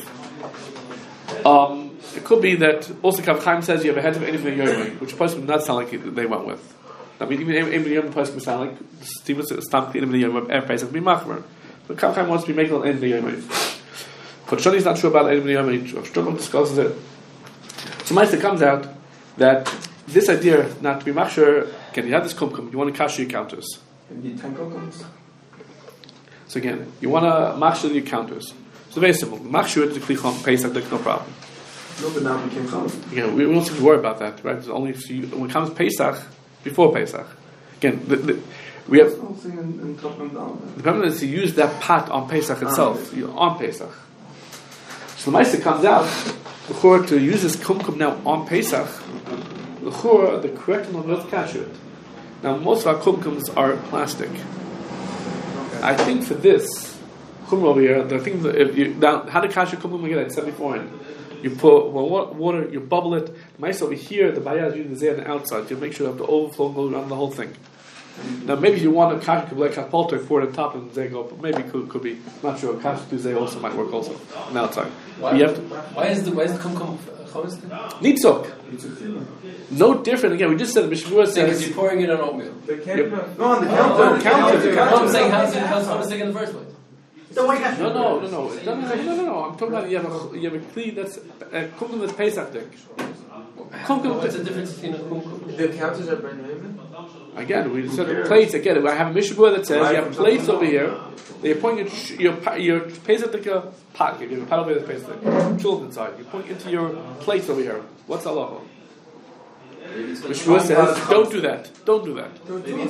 It could be that also Kaf HaChaim says you have a head of anything in Yomi, which person would not sound like they went with. I mean, even Emily Yomi person would sound like Steve was stamped the Emily Yomi of Pesach be machmer. But Kaf HaChaim wants to be making an Emily Yomi. But Shani is not sure about Emily Yomi. Struggle discusses it. So Meister comes out that this idea not to be machsher, again, you have this kumkum, you want to cash your counters. You need 10 kumkums. So again, you want to machsher your counters. So very simple. Machsher it to klichon Pesach, no problem. No, but now became chum. Again, we don't have to worry about that, right? It's only when it comes Pesach, before Pesach. Again, we have. The problem is to use that pot on Pesach itself, on Pesach. So the Meister comes out L'chora, to use this kumkum now on Pesach, l'chora, the correct one was kasher. Now, most of our kumkums are plastic. I think for this kumkum over here, the thing that if you now how to kasher kumkum again, I said before, you put water, you bubble it. Mice over here, the bayah is using the zay on the outside to make sure you have the overflow go around the whole thing. Now, maybe if you want a kasher like kapalter, pour it on top and zay go, but maybe could be not sure. Kasher to zay also might work also on the outside. Why is the kumkum chametz? Nitzok. No different. Again, we just said Mishmur says because you're pouring it on oatmeal. No, on the counter. I'm saying how's chametz in the first place? No. I'm talking about you have a kli that's kumkum that's Pesach dick. What's the difference between a kumkum? The counters are brand new. Again, we said the plates. Again, I have a Mishmur that says you have plates over here. They're pointing your Pesach dick pot. You have a pot over there that's Pesach dick. Children inside. You point into your plates over here. What's halacha? Mishmur says, don't do that. Don't do that.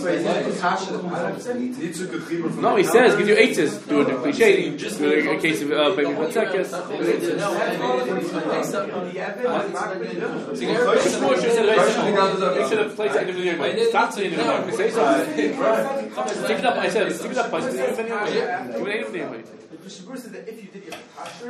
No, he says, give you eights. Do it in cliche. Just do it in case of baby Batzekes. Mishmur says, they should have placed it in the start saying it. Say something. Stick it up. I said, stick it up. I said, Mishmur said that if you did get kasher,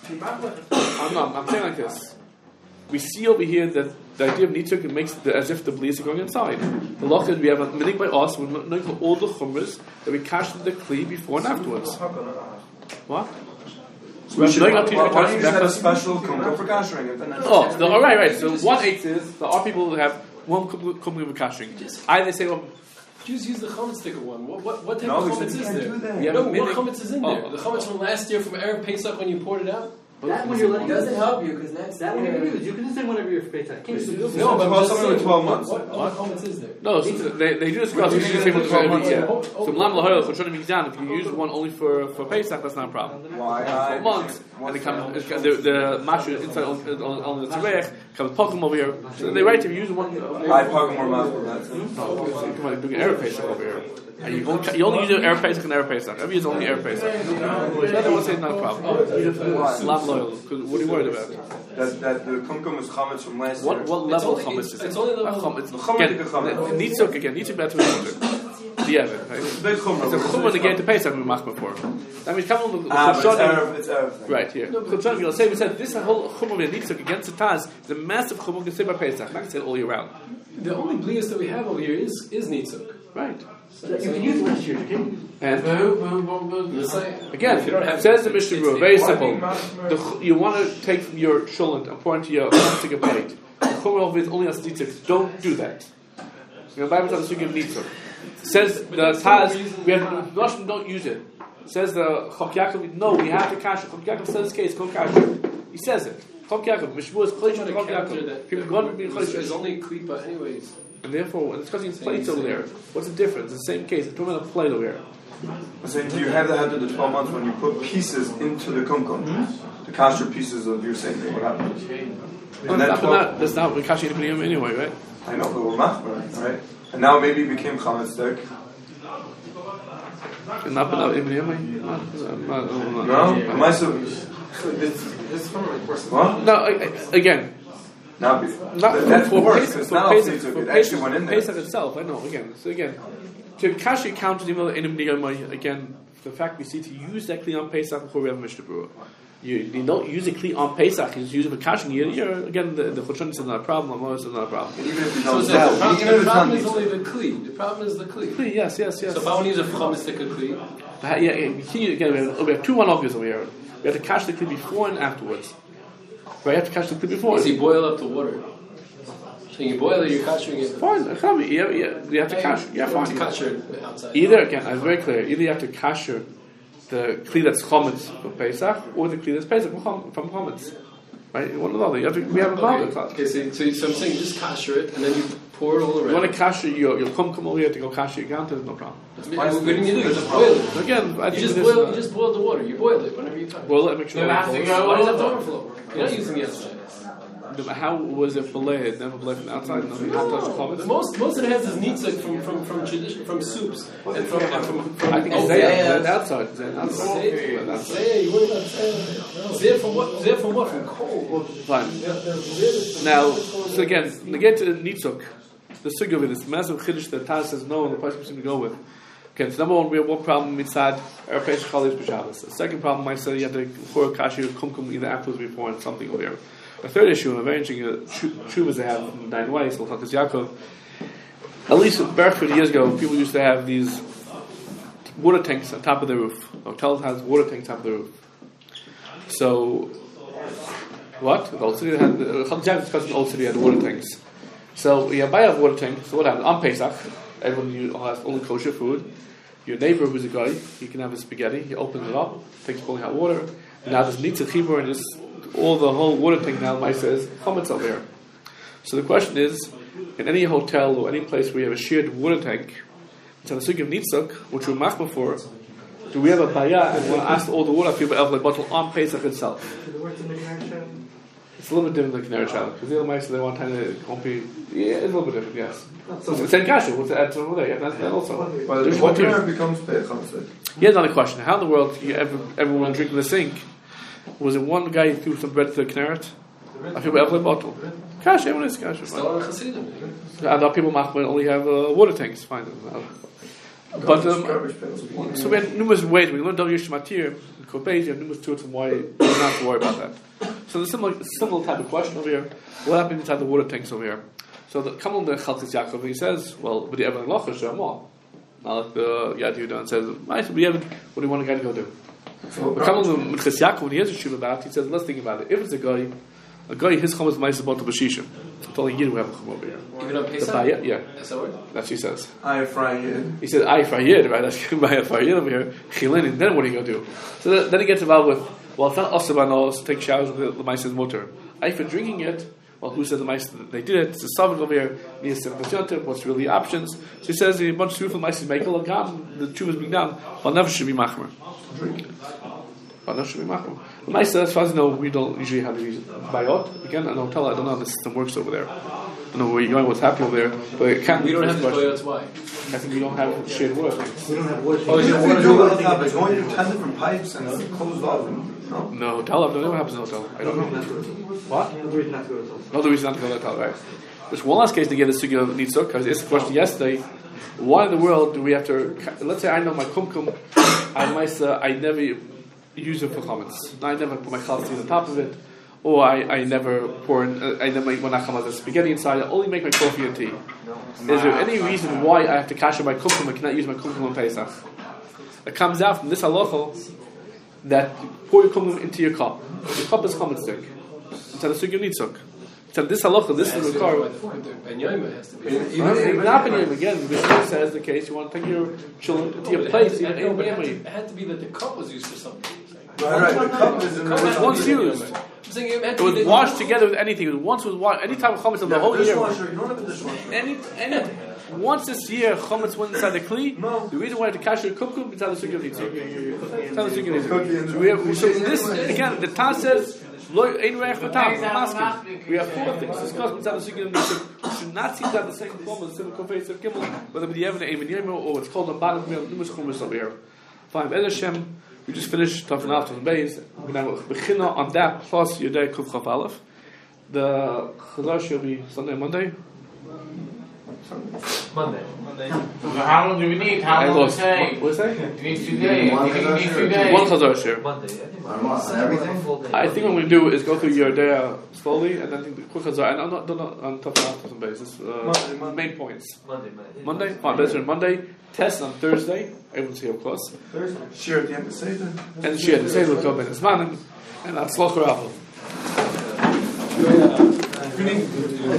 I'm saying like this. We see over here that the idea of nitzuk makes as if the bleeds are going inside. The loch is we have a minig by us. We're knowing for all the chumras that we cash the kli before and afterwards. What? Why do you have a special kumkum for kashering? All right. So 1/8 is there are people who have one kumkum for kashering. Either say, well, Jews use the chametz sticker one. What type of chametz is there? What chametz is in there? The chametz from last year from Erev Pesach when you poured it out. That one it doesn't help you because next that one you can use. You can just say whenever you're Pesach. No, but about something with 12 months. What chametz is there? No, they do discuss. You should say with 12 months. So Mlam Lahoyel for Shonim Mizan, if you use one only for Pesach, that's not a problem. Why? 12 months, and the mashu inside on the tzarech comes pokum over here. So they write if you use one. I pokum or mashu. No, come on, you're doing Erev Pesach over here. And you only use Erev Pesach and Erev Pesach. Every is only Erev Pesach. The other one says not a problem. Slam loyal. What are you worried about? That the kumkum is chametz from last year. What level of chametz is it? It's only level of chametz. Nitzuk again. Nitzuk better than Nitzuk. The Evan. It's a chumrah to get to Pesach we mach before. That means come on the it's Erev. Right here. Chutzanim, you'll say we said this whole chumrah with Nitzuk against the Taz is a massive chumrah to say by Pesach. Not to say all year round. The only blias that we have over here is Nitzuk. Right. So you can use last year, and again, if you don't have says the Mishnah Berurah, very simple. You want to take from your shulent and pour into your plastic plate. The chumrah of it is only as nitzuk. Don't do that. The Bible tells us to give nitzuk. Says the Taz, we have Russian don't use it. Says the Chok Yaakov, no, we have to cash it. Chok Yaakov says this case, go cash it. He says it. Chok Yaakov, Mishmur is Cholish and Chok Yaakov. People go to be Cholish. There's only klipa anyways. And therefore, when discussing plates over there, what's the difference? It's the same case. It's talking about a plate over here. So do you have that after the 12 months when you put pieces into the kumkum? The kasher pieces of your same thing, what happens? That's not what kasher anyway, right? I know, but we're machmer, right? And now maybe it became chametz stick. No? Am I so... What? No, again... Not for Pesach itself. I know. Again, so again, to kashi counter again, the fact we see to use that kli on Pesach before we have Mishnah Berurah. You don't use a kli on Pesach. You just use it for kashing. Again, the chutzanim is not a problem. Amoros is not a problem. The problem is only the kli. The problem is the kli. Yes. So if I want to use a chametz stick kli, again, we have two halachos over here. We have to kash the kli before and afterwards. Right, you have to catch the kli before. So you boil up the water. So you boil it, you're catching it. Fine, you have to cash. Yeah, fine. Kasher outside. Either, again, I'm very clear, either you have to kasher the kli that's chametz from Pesach, or the kli that's Pesach from chametz. Right, one or the other. We have a model. Okay, so I'm saying just kasher it, and then you pour it all around. You want to kasher your kumkum over here to go kasher your ganta, there's no problem. What do you do? You just boil it. Again, you just boil the water. You boil it whenever you touch. Boil it, make sure why does it have to overflow? You're not using the outside. How was it belayed? Never belayed from the outside. No, you have to touch the chametz. Most of it has is nitzik from tradition, from soups and from I think it's the outside. Zeh from what? From coal. Fine. Now, so again, to get to nitzuk, the sug of it is massive chiddush that Taz says no, and the person seems to go with. Okay, so number one, we have one problem mitzad Erev Chalis b'Shabbos. The second problem, I said, you have to pour a kashi or kumkum either afterwards before and something over here. The third issue, a very interesting shuvas they have from 9 ways, so Chakas Yaakov. At least back 30 years ago, people used to have these water tanks on top of the roof. Hotels has water tanks on top of the roof. So, what? The old city had the old city had water tanks. So you buy a water tank. So what happens on Pesach? Everyone has only kosher food. Your neighbor, who's a guy, he can have his spaghetti. He opens it up, takes boiling hot water. And now there's nitzik chibur and there's all the whole water tank now. Mike says chametz over here. So the question is, in any hotel or any place where you have a shared water tank, it's on the sugya of nitzuk, which we're machma for. Do we have a bayah and we'll ask all the water people of the bottle on Pesach itself? It's a little bit different than Canary Shadow because the other mice they want to compete. Yeah, it's a little bit different. Yes. It's in kasha. What's that over there? Yeah, that's that also. But what becomes chametz? Here's another question: how in the world everyone drinking the sink? Was it one guy who threw some bread to the Knaret? I feel every bottle. Kasha, everyone is kasha. And our people machman only have water tanks. Fine. But so we had numerous ways. We learned W. Shematir in Kobeis. You have numerous tools on why you don't have to worry about that. So there's similar type of question over here. What happened inside the water tanks over here? So the come on the Chalkis Yaakov and he says, well, but the Evan Locha Shamah. Now like the Yad Yehuda and says, nice, but what do you want a guy to go do? So come on the Minchas Yaakov when he has a shiva about, he says, let's think about it. If it's a guy his chum is nice about the bashishim. I'm telling you, we have a chum over here. Even on Pesach? Yeah. That's the word? That's what he says. I fry yid. He said, I fry yid, right? That's I fry yid over here. Chilin, and then what are you going to do? So then he gets involved with, well, it's not us to take showers with the mice motor. I for drinking it, well, who said the mice they did it? It's a sovereign over here. What's really the options? So he says a bunch of truthful mice make a gam, the truth is being done, but never should be machmer. But never should be machmer. The mice, as far as I know, we don't usually have these bayot. Again, an hotel, I don't know how the system works over there. I don't know where you're going, what's happening over there, but it can't. We don't have the bayots, why? I think we don't have shared water tanks. We don't have water tanks. Oh, you do it on it's only 10 different pipes and it's closed off. No, hotel, I don't know what happens in hotel. I don't know. What? No, the reason not to go to hotel. No, the reason not to go to hotel, right. There's one last case to get a sugya of nitzuk, because I asked the question yesterday, why in the world do we have to, let's say I know my kumkum, I never use it for chametz. I never put my challah on top of it, or I never pour in, I never make my spaghetti inside, I only make my coffee and tea. Is there any reason why I have to kasher my kumkum and cannot use my kumkum on Pesach? It comes out from this halacha that you pour your kumkum into your cup. Your cup is chametz stick. It's on the sugya nitzuk. So this halacha, this is the car. Ben Yoima has to be. Even not Ben Yoima again. Mishnah says the case you want to take your children to your place. It had to be that the cup was used for something. Right. The cup is in the once used. It was washed together with anything. It once was washed. Any type of chametz of the whole year. You don't have a dishwasher. Once this year chametz went inside the kli. No. The reason why I had to kasher kumkum inside the sugya nitzuk. So this again, the Taz says. We have 4 things discussed inside the sugya nitzuk. You should not see that the second form of the kofei of gimel, whether it be Evan or it's called the bottom. We have numerous chumas over here. Fine, Ed Hashem. We just finished talking after the base. We're going to begin on that plus Yudei Kuf Chaf Aleph. The Chadash will be Sunday, Monday. Monday. How long do we need? How long does it take? What is that? We need 2 days. One Chadash here. Monday. I think what we're going to do is go through Yudei slowly and then do the quick Chadash. And I'm not on top of after some basis. Main points. Monday. Fine, better Monday. Test on Thursday. Everyone's here, of course. Thursday. Shir at the end of Seder. And Shir at the Seder will come in Zmanim. And Atzlach Rabbah.